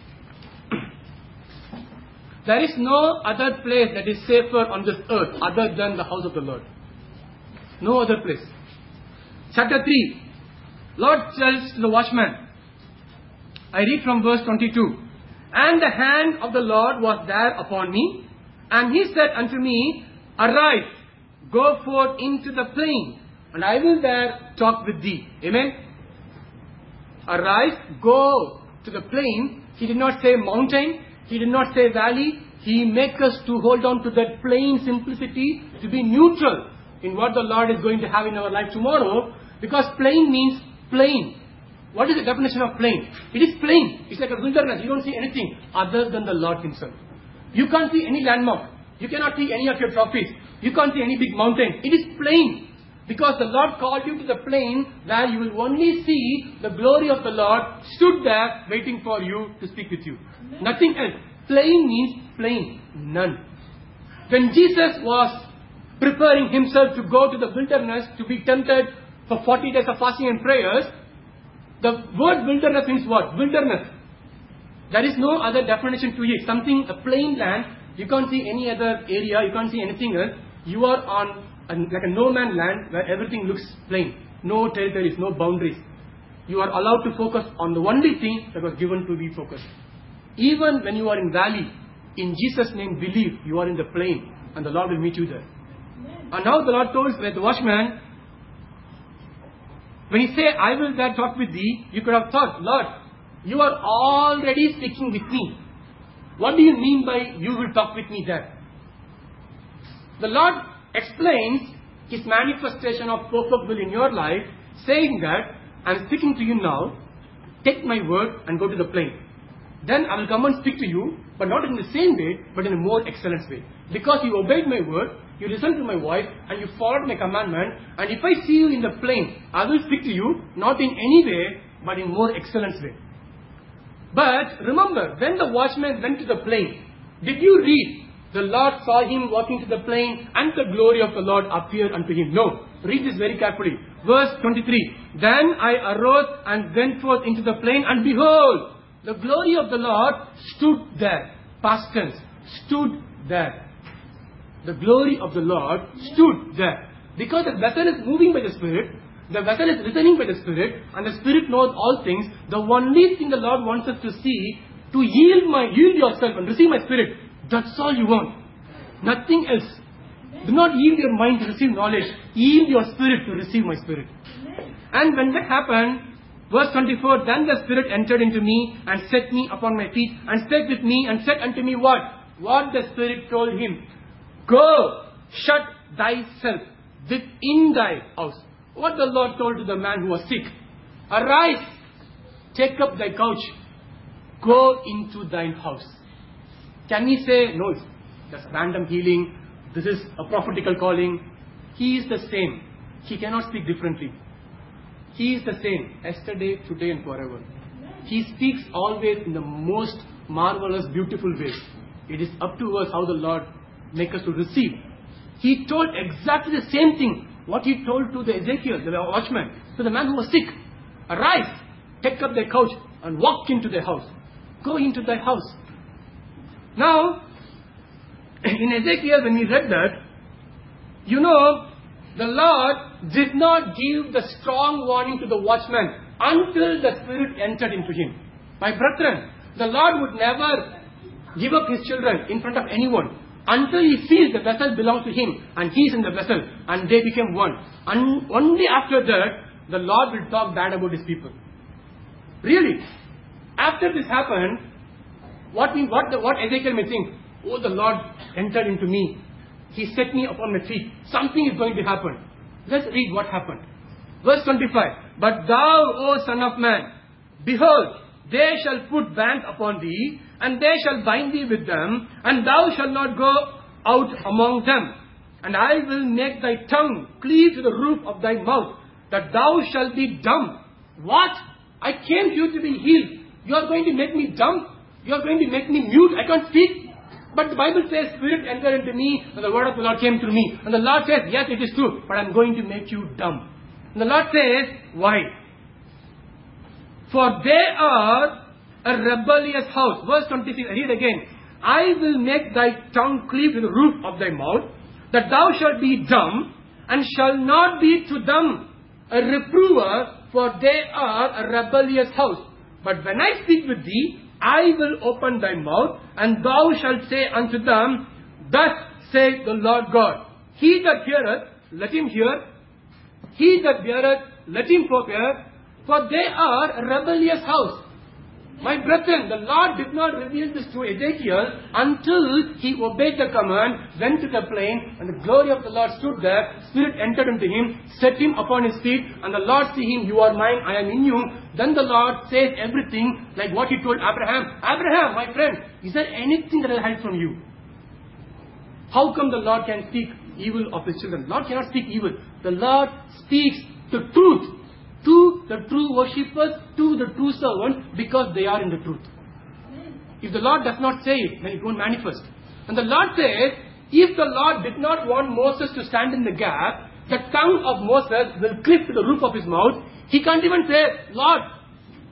There is no other place that is safer on this earth other than the house of the Lord. No other place. Chapter three. Lord tells the watchman. I read from verse twenty-two. And the hand of the Lord was there upon me. And he said unto me, arise, go forth into the plain, and I will there talk with thee. Amen. Arise, go to the plain. He did not say mountain. He did not say valley. He makes us to hold on to that plain simplicity, to be neutral in what the Lord is going to have in our life tomorrow. Because plain means plain. What is the definition of plain? It is plain. It's like a wilderness. You don't see anything other than the Lord himself. You can't see any landmark. You cannot see any of your trophies. You can't see any big mountain. It is plain. Because the Lord called you to the plain where you will only see the glory of the Lord stood there waiting for you to speak with you. Amen. Nothing else. Plain means plain. None. When Jesus was preparing himself to go to the wilderness to be tempted for forty days of fasting and prayers, the word wilderness means what? Wilderness. There is no other definition to it. Something, a plain land, you can't see any other area, you can't see anything else. You are on a, like a no man land where everything looks plain. No territories, no boundaries. You are allowed to focus on the only thing that was given to be focused. Even when you are in valley, in Jesus' name believe you are in the plain and the Lord will meet you there. And now the Lord told the watchman, when he said, I will there talk with thee, you could have thought, Lord, you are already speaking with me. What do you mean by you will talk with me there? The Lord explains His manifestation of perfect will in your life, saying that, I am speaking to you now, take my word and go to the plain. Then I will come and speak to you, but not in the same way, but in a more excellent way. Because you obeyed my word, you listened to my voice, and you followed my commandment, and if I see you in the plain, I will speak to you, not in any way, but in more excellent way. But remember, when the watchman went to the plain, did you read, the Lord saw him walking to the plain, and the glory of the Lord appeared unto him? No. Read this very carefully. Verse twenty-three. Then I arose and went forth into the plain, and behold, the glory of the Lord stood there. Past tense. Stood there. The glory of the Lord stood there. Because the vessel is moving by the Spirit, the vessel is listening by the Spirit, and the Spirit knows all things. The only thing the Lord wants us to see, to yield my, yield yourself and receive my Spirit. That's all you want. Nothing else. Do not yield your mind to receive knowledge. Yield your spirit to receive my Spirit. And when that happened, verse twenty-four, then the Spirit entered into me and set me upon my feet and spake with me and said unto me what? What the Spirit told him. Go, shut thyself within thy house. What the Lord told to the man who was sick. Arise, take up thy couch, go into thine house. Can we say, no, that's random healing, this is a prophetical calling? He is the same. He cannot speak differently. He is the same, yesterday, today and forever. He speaks always in the most marvelous, beautiful ways. It is up to us how the Lord makes us to receive. He told exactly the same thing, what He told to the Ezekiel, the watchman, to the man who was sick. Arise, take up thy couch and walk into thy house. Go into thy house. Now, in Ezekiel, when we read that, you know, the Lord did not give the strong warning to the watchman until the Spirit entered into him. My brethren, the Lord would never give up His children in front of anyone until He feels the vessel belongs to Him and He is in the vessel and they became one. And only after that, the Lord will talk bad about His people. Really. After this happened, what, we, what, the, what Ezekiel may think, oh, the Lord entered into me. He set me upon my feet. Something is going to happen. Let's read what happened. Verse twenty-five. But thou, O son of man, behold, they shall put bands upon thee, and they shall bind thee with them, and thou shalt not go out among them. And I will make thy tongue cleave to the roof of thy mouth, that thou shalt be dumb. What? I came here to be healed. You are going to make me dumb? You are going to make me mute? I can't speak? But the Bible says, Spirit entered into me, and the word of the Lord came through me. And the Lord says, yes, it is true, but I am going to make you dumb. And the Lord says, why? For they are a rebellious house. Verse twenty-six, I read again. I will make thy tongue cleave to the roof of thy mouth, that thou shalt be dumb, and shalt not be to them a reprover, for they are a rebellious house. But when I speak with thee, I will open thy mouth, and thou shalt say unto them, thus saith the Lord God. He that heareth, let him hear. He that beareth, let him forbear. For they are a rebellious house. My brethren, the Lord did not reveal this to Ezekiel until he obeyed the command, went to the plain, and the glory of the Lord stood there. Spirit entered into him, set him upon his feet, and the Lord see him, you are mine, I am in you. Then the Lord says everything like what He told Abraham. Abraham, my friend, is there anything that I hide from you? How come the Lord can speak evil of His children? The Lord cannot speak evil. The Lord speaks the truth to the true worshippers, to the true servants, because they are in the truth. If the Lord does not say it, then it won't manifest. And the Lord says, if the Lord did not want Moses to stand in the gap, the tongue of Moses will cleave to the roof of his mouth. He can't even say, Lord,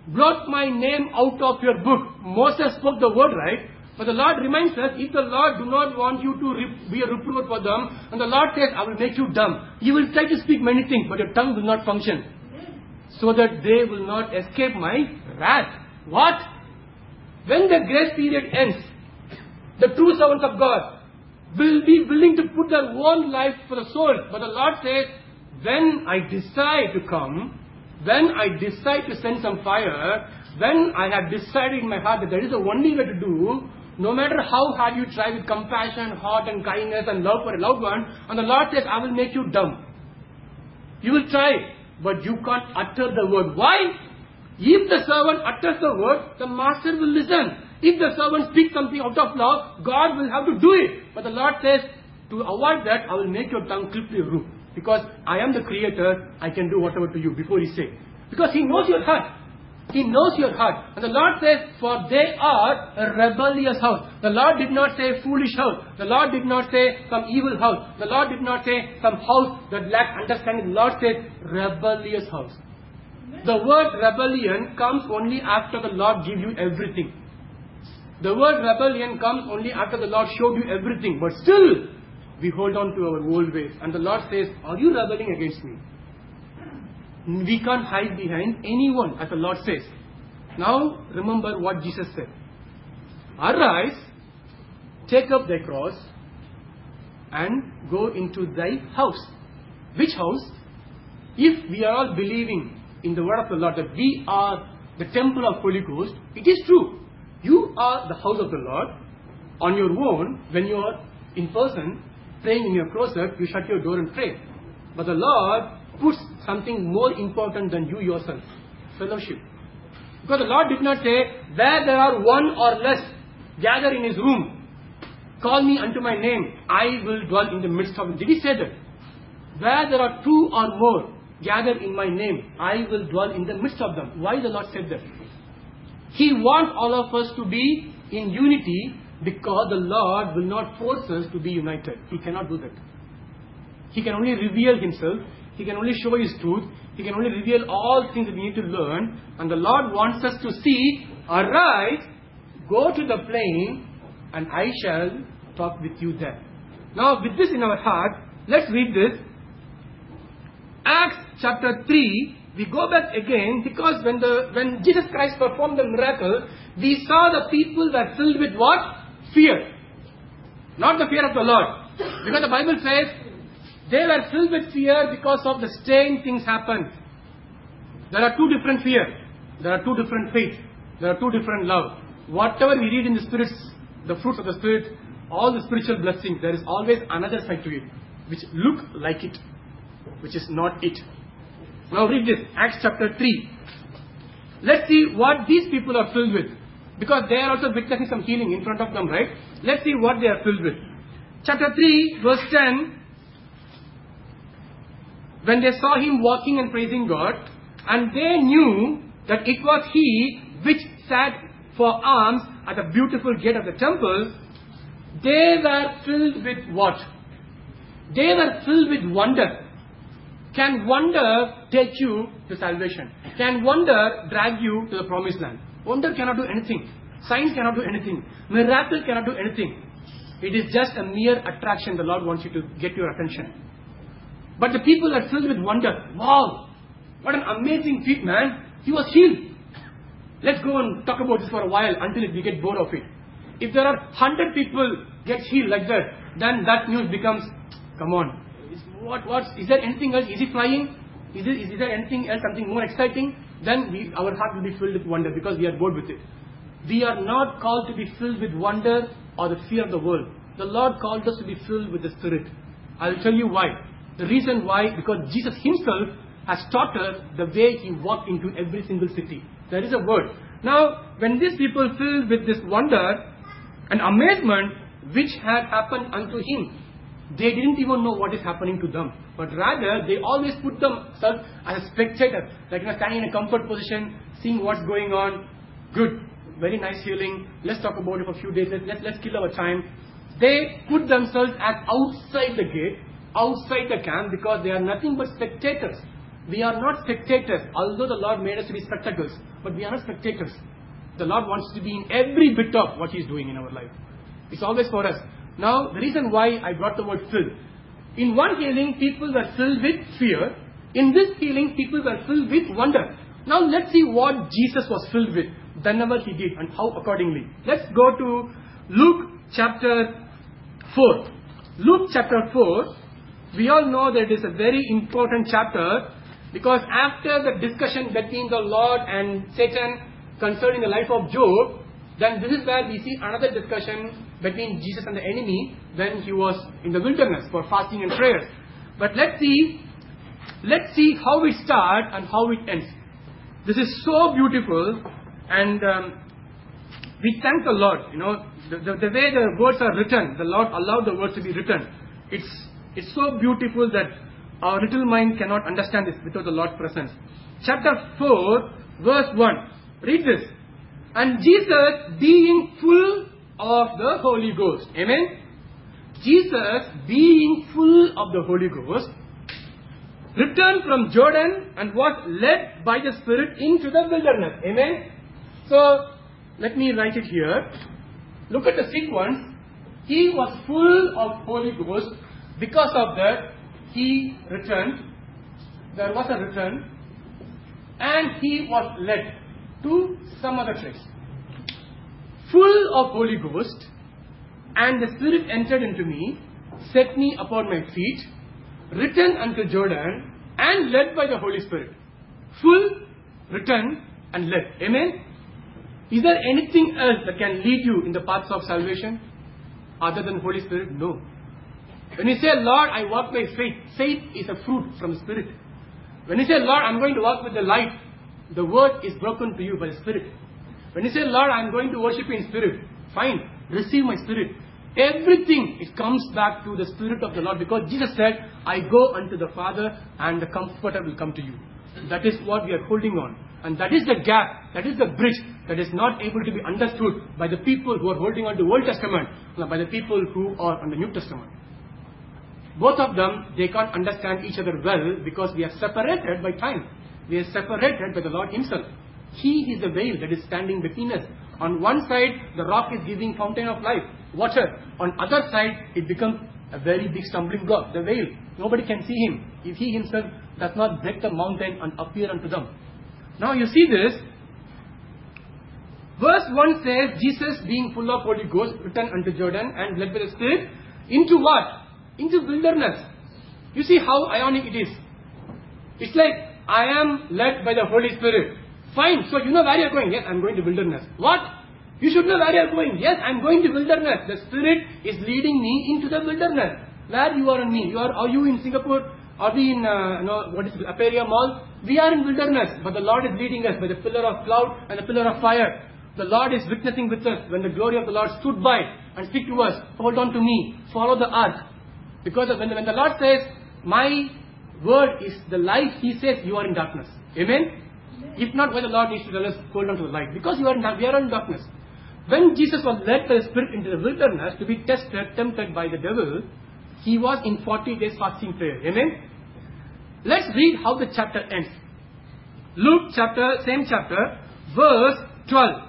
blot my name out of your book. Moses spoke the word, right? But the Lord reminds us, if the Lord do not want you to re- be a reproof for them, and the Lord says, I will make you dumb. You will try to speak many things, but your tongue will not function. So that they will not escape my wrath. What? When the grace period ends, the true servants of God will be willing to put their own life for the soul. But the Lord says, when I decide to come, when I decide to send some fire, when I have decided in my heart that there is the only way to do, no matter how hard you try with compassion, heart and kindness and love for a loved one, and the Lord says, I will make you dumb. You will try, but you can't utter the word. Why? If the servant utters the word, the master will listen. If the servant speaks something out of love, God will have to do it. But the Lord says, to avoid that, I will make your tongue clip to your roof. Because I am the creator, I can do whatever to you before He says. Because He knows your heart. He knows your heart. And the Lord says, for they are a rebellious house. The Lord did not say foolish house. The Lord did not say some evil house. The Lord did not say some house that lacks understanding. The Lord says rebellious house. The word rebellion comes only after the Lord gives you everything. The word rebellion comes only after the Lord showed you everything. But still, we hold on to our old ways. And the Lord says, are you rebelling against me? We can't hide behind anyone, as the Lord says. Now, remember what Jesus said. Arise, take up thy cross, and go into thy house. Which house? If we are all believing in the word of the Lord, that we are the temple of Holy Ghost, it is true. You are the house of the Lord. On your own, when you are in person, praying in your closet, you shut your door and pray. But the Lord puts something more important than you yourself. Fellowship. Because the Lord did not say, where there are one or less, gather in His room. Call me unto my name. I will dwell in the midst of them. Did He say that? Where there are two or more, gather in my name. I will dwell in the midst of them. Why the Lord said that? He wants all of us to be in unity because the Lord will not force us to be united. He cannot do that. He can only reveal Himself. He can only show His truth. He can only reveal all things that we need to learn. And the Lord wants us to see, arise, go to the plain, and I shall talk with you there. Now, with this in our heart, let's read this. Acts chapter three, we go back again because when the when Jesus Christ performed the miracle, we saw the people were filled with what? Fear. Not the fear of the Lord. Because the Bible says, they were filled with fear because of the strange things happened. There are two different fears. There are two different faiths. There are two different love. Whatever we read in the spirits, the fruits of the Spirit, all the spiritual blessings, there is always another side to it, which look like it, which is not it. Now read this, Acts chapter three. Let's see what these people are filled with. Because they are also witnessing some healing in front of them, right? Let's see what they are filled with. Chapter three, verse ten. When they saw Him walking and praising God, and they knew that it was He which sat for alms at the beautiful gate of the temple, they were filled with what? They were filled with wonder. Can wonder take you to salvation? Can wonder drag you to the promised land? Wonder cannot do anything. Signs cannot do anything. Miracle cannot do anything. It is just a mere attraction the Lord wants you to get your attention. But the people are filled with wonder. Wow! What an amazing feat, man. He was healed. Let's go and talk about this for a while until we get bored of it. If there are one hundred people get healed like that, then that news becomes, come on. Is, what, what, is there anything else? Is he flying? Is, it, is there anything else, something more exciting? Then we, our heart will be filled with wonder because we are bored with it. We are not called to be filled with wonder or the fear of the world. The Lord called us to be filled with the Spirit. I will tell you why. The reason why, because Jesus Himself has taught us the way He walked into every single city. There is a word. Now, when these people filled with this wonder and amazement which had happened unto Him, they didn't even know what is happening to them. But rather, they always put themselves as a spectator. Like, you know, standing in a comfort position, seeing what's going on. Good. Very nice healing. Let's talk about it for a few days. Let's, let's, let's kill our time. They put themselves as outside the gate, outside the camp, because they are nothing but spectators. we are not spectators, although the Lord made us to be spectators, but we are not spectators. The Lord wants to be in every bit of what He is doing in our life. It's always for us. Now, the reason why I brought the word filled. In one healing, people were filled with fear. In this healing, people were filled with wonder. Now, let's see what Jesus was filled with whenever He did and how accordingly. Let's go to Luke chapter four. Luke chapter four, we all know that it is a very important chapter because after the discussion between the Lord and Satan concerning the life of Job, then this is where we see another discussion between Jesus and the enemy when He was in the wilderness for fasting and prayers. But let's see, let's see how it starts and how it ends. This is so beautiful, and um, we thank the Lord. You know, the, the, the way the words are written, the Lord allowed the words to be written. It's it's so beautiful that our little mind cannot understand this without the Lord's presence. Chapter four, verse one. Read this. And Jesus being full of the Holy Ghost. Amen. Jesus being full of the Holy Ghost returned from Jordan and was led by the Spirit into the wilderness. Amen. So, let me write it here. Look at the sequence. He was full of Holy Ghost. Because of that, he returned. There was a return. And he was led to some other place. Full of Holy Ghost. And the Spirit entered into me, set me upon my feet, returned unto Jordan, and led by the Holy Spirit. Full, returned, and led. Amen? Is there anything else that can lead you in the paths of salvation other than Holy Spirit? No. When you say, Lord, I walk by faith, faith is a fruit from the Spirit. When you say, Lord, I'm going to walk with the light, the word is broken to you by the Spirit. When you say, Lord, I'm going to worship you in spirit, fine, receive my Spirit. Everything, it comes back to the Spirit of the Lord, because Jesus said, I go unto the Father and the Comforter will come to you. That is what we are holding on. And that is the gap, that is the bridge that is not able to be understood by the people who are holding on to the Old Testament, by the people who are on the New Testament. Both of them, they can't understand each other well because we are separated by time. We are separated by the Lord Himself. He is the veil that is standing between us. On one side, the rock is giving fountain of life, water. On other side, it becomes a very big stumbling block, the veil. Nobody can see Him if He Himself does not break the mountain and appear unto them. Now you see this. Verse one says, Jesus being full of Holy Ghost, returned unto Jordan and led by the Spirit into what? Into wilderness. You see how ironic it is. It's like, I am led by the Holy Spirit. Fine, so you know where you are going. Yes, I am going to wilderness. What? You should know where you are going. Yes, I am going to wilderness. The Spirit is leading me into the wilderness. Where you are and me. You are, are you in Singapore? Are we in, uh, no, what is it, Aperia Mall? We are in wilderness, but the Lord is leading us by the pillar of cloud and the pillar of fire. The Lord is witnessing with us when the glory of the Lord stood by and speak to us. Hold on to me. Follow the ark. Because when, when the Lord says, my word is the light, He says you are in darkness. Amen? If not, why the Lord needs to tell us, hold on to the light? Because you are in, we are in darkness. When Jesus was led by the Spirit into the wilderness to be tested, tempted by the devil, He was in forty days fasting prayer. Amen? Let's read how the chapter ends. Luke chapter, same chapter, verse twelve.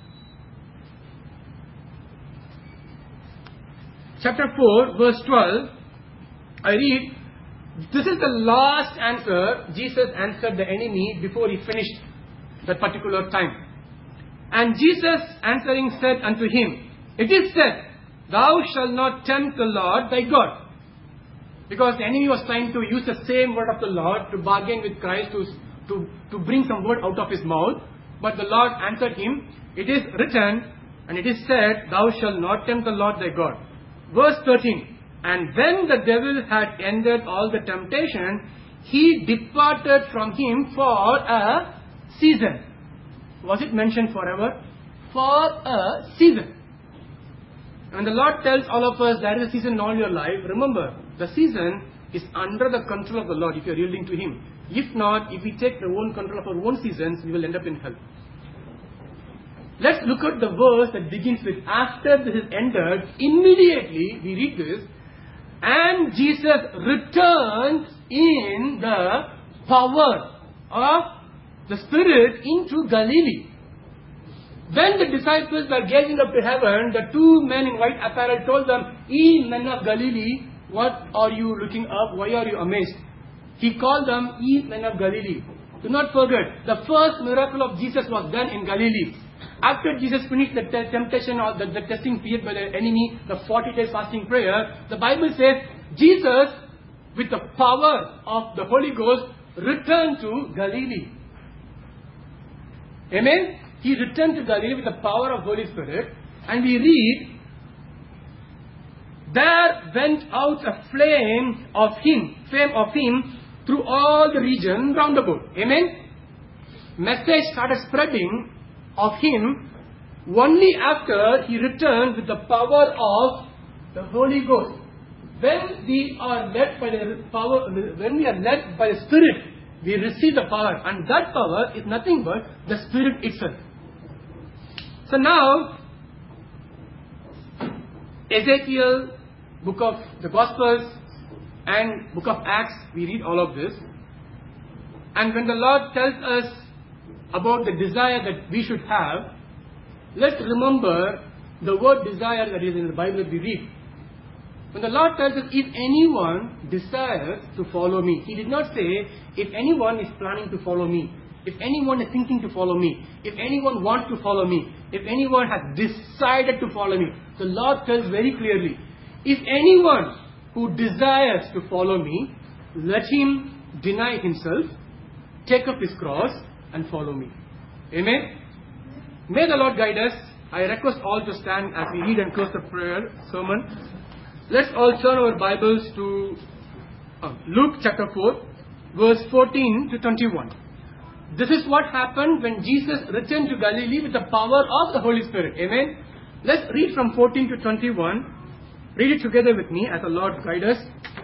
Chapter four, verse twelve, I read, this is the last answer Jesus answered the enemy before He finished that particular time. And Jesus answering said unto him, it is said, thou shalt not tempt the Lord thy God. Because the enemy was trying to use the same word of the Lord to bargain with Christ, to, to, to bring some word out of His mouth. But the Lord answered him, it is written, and it is said, thou shalt not tempt the Lord thy God. Verse thirteen, and when the devil had ended all the temptation, he departed from him for a season. Was it mentioned forever? For a season. And the Lord tells all of us, there is a season in all your life. Remember, the season is under the control of the Lord if you are yielding to Him. If not, if we take the own control of our own seasons, we will end up in hell. Let's look at the verse that begins with, after this is ended, immediately we read this, and Jesus returned in the power of the Spirit into Galilee. When the disciples were gazing up to heaven, the two men in white apparel told them, "Ye men of Galilee, what are you looking up? Why are you amazed?" He called them, "Ye men of Galilee." Do not forget, the first miracle of Jesus was done in Galilee. After Jesus finished the te- temptation or the, the testing period by the enemy, the forty days fasting prayer, the Bible says, Jesus, with the power of the Holy Ghost, returned to Galilee. Amen? He returned to Galilee with the power of Holy Spirit, and we read, there went out a flame of him, flame of him through all the region round about. Amen? Message started spreading of him only after he returned with the power of the Holy Ghost. When we are led by the power, when we are led by the Spirit, we receive the power, and that power is nothing but the Spirit itself. So now, Ezekiel, book of the Gospels, and book of Acts, we read all of this. And when the Lord tells us about the desire that we should have, let's remember the word desire that is in the Bible that we read. When the Lord tells us, if anyone desires to follow me, He did not say, if anyone is planning to follow me, if anyone is thinking to follow me, if anyone wants to follow me, if anyone has decided to follow me. The Lord tells very clearly, if anyone who desires to follow me, let him deny himself, take up his cross, and follow me. Amen? May the Lord guide us. I request all to stand as we read and close the prayer sermon. Let's all turn our Bibles to uh, Luke chapter four, verse fourteen to twenty-one. This is what happened when Jesus returned to Galilee with the power of the Holy Spirit. Amen? Let's read from fourteen to twenty-one. Read it together with me as the Lord guide us.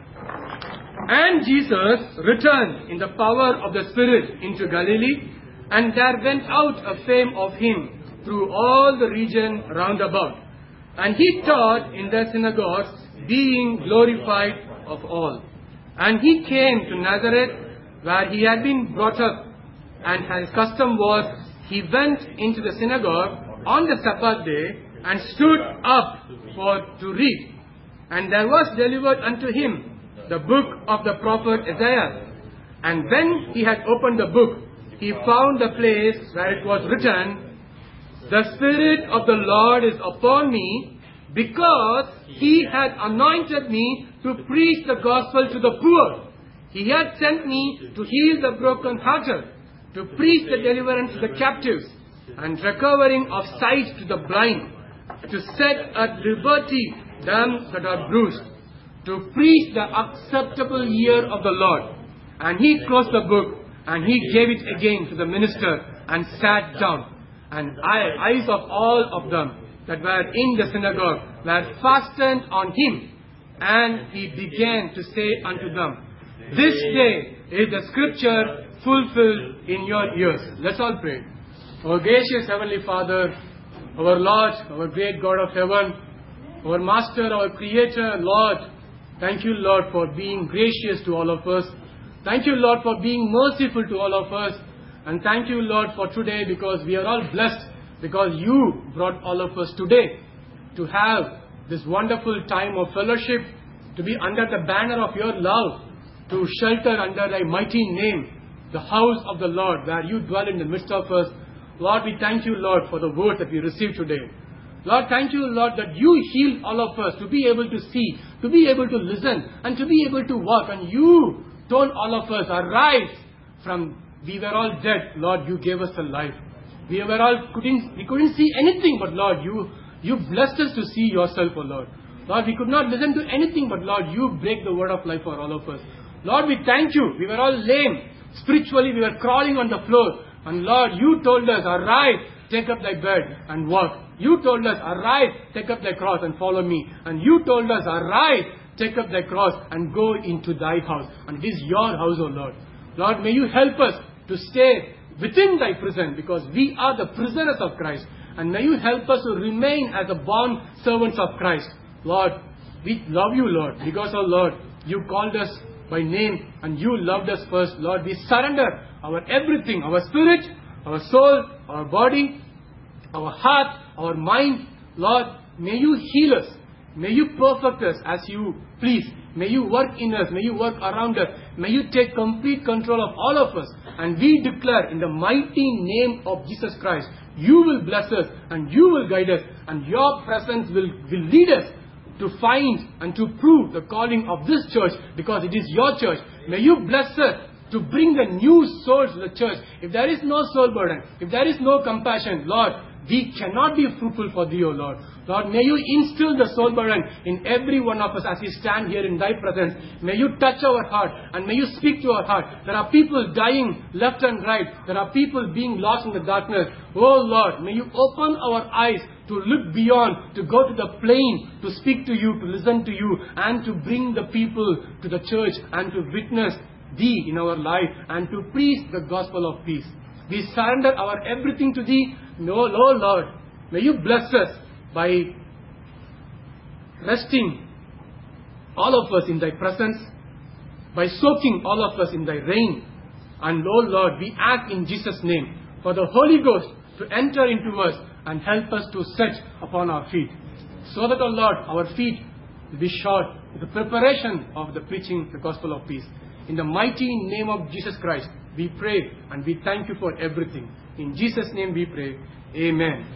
And Jesus returned in the power of the Spirit into Galilee, and there went out a fame of him through all the region round about. And he taught in their synagogues, being glorified of all. And he came to Nazareth, where he had been brought up. And his custom was, he went into the synagogue on the Sabbath day, and stood up for to read. And there was delivered unto him the book of the prophet Isaiah. And when he had opened the book, he found the place where it was written, the Spirit of the Lord is upon me, because he had anointed me to preach the gospel to the poor. He had sent me to heal the brokenhearted, to preach the deliverance to the captives, and recovering of sight to the blind, to set at liberty them that are bruised, to preach the acceptable year of the Lord. And he closed the book, and he gave it again to the minister, and sat down. And eyes of all of them that were in the synagogue were fastened on him. And he began to say unto them, this day is the scripture fulfilled in your ears. Let's all pray. Our gracious Heavenly Father, our Lord, our great God of heaven, our Master, our Creator, Lord, thank you, Lord, for being gracious to all of us. Thank you, Lord, for being merciful to all of us. And thank you, Lord, for today, because we are all blessed, because you brought all of us today to have this wonderful time of fellowship, to be under the banner of your love, to shelter under thy mighty name, the house of the Lord, where you dwell in the midst of us. Lord, we thank you, Lord, for the word that we received today. Lord, thank you, Lord, that you healed all of us to be able to see, to be able to listen, and to be able to walk. And you told all of us, arise from, we were all dead. Lord, you gave us a life. We were all, couldn't, we couldn't see anything, but Lord, you, you blessed us to see yourself, O Lord. Lord, we could not listen to anything, but Lord, you break the word of life for all of us. Lord, we thank you. We were all lame. Spiritually, we were crawling on the floor. And Lord, you told us, arise, take up thy bed and walk. You told us, arise, take up thy cross and follow me. And you told us, arise, take up thy cross and go into thy house. And it is your house, O Lord. Lord, may you help us to stay within thy prison, because we are the prisoners of Christ. And may you help us to remain as the bond servants of Christ. Lord, we love you, Lord, because, oh Lord, you called us by name, and you loved us first. Lord, we surrender our everything, our spirit, our soul, our body, our heart, our mind. Lord, may you heal us. May you perfect us as you please. May you work in us. May you work around us. May you take complete control of all of us. And we declare in the mighty name of Jesus Christ, you will bless us and you will guide us, and your presence will, will lead us to find and to prove the calling of this church, because it is your church. May you bless us to bring the new souls to the church. If there is no soul burden, if there is no compassion, Lord, we cannot be fruitful for thee, O Lord. Lord, may you instill the soul burden in every one of us as we stand here in thy presence. May you touch our heart and may you speak to our heart. There are people dying left and right. There are people being lost in the darkness. Oh Lord, may you open our eyes to look beyond, to go to the plain, to speak to you, to listen to you, and to bring the people to the church and to witness thee in our life and to preach the gospel of peace. We surrender our everything to thee. No, oh Lord, may you bless us by resting all of us in thy presence, by soaking all of us in thy rain. And oh Lord, we ask in Jesus' name for the Holy Ghost to enter into us and help us to set upon our feet, so that, oh Lord, our feet will be shod with the preparation of the preaching the gospel of peace. In the mighty name of Jesus Christ, we pray and we thank you for everything. In Jesus' name we pray. Amen.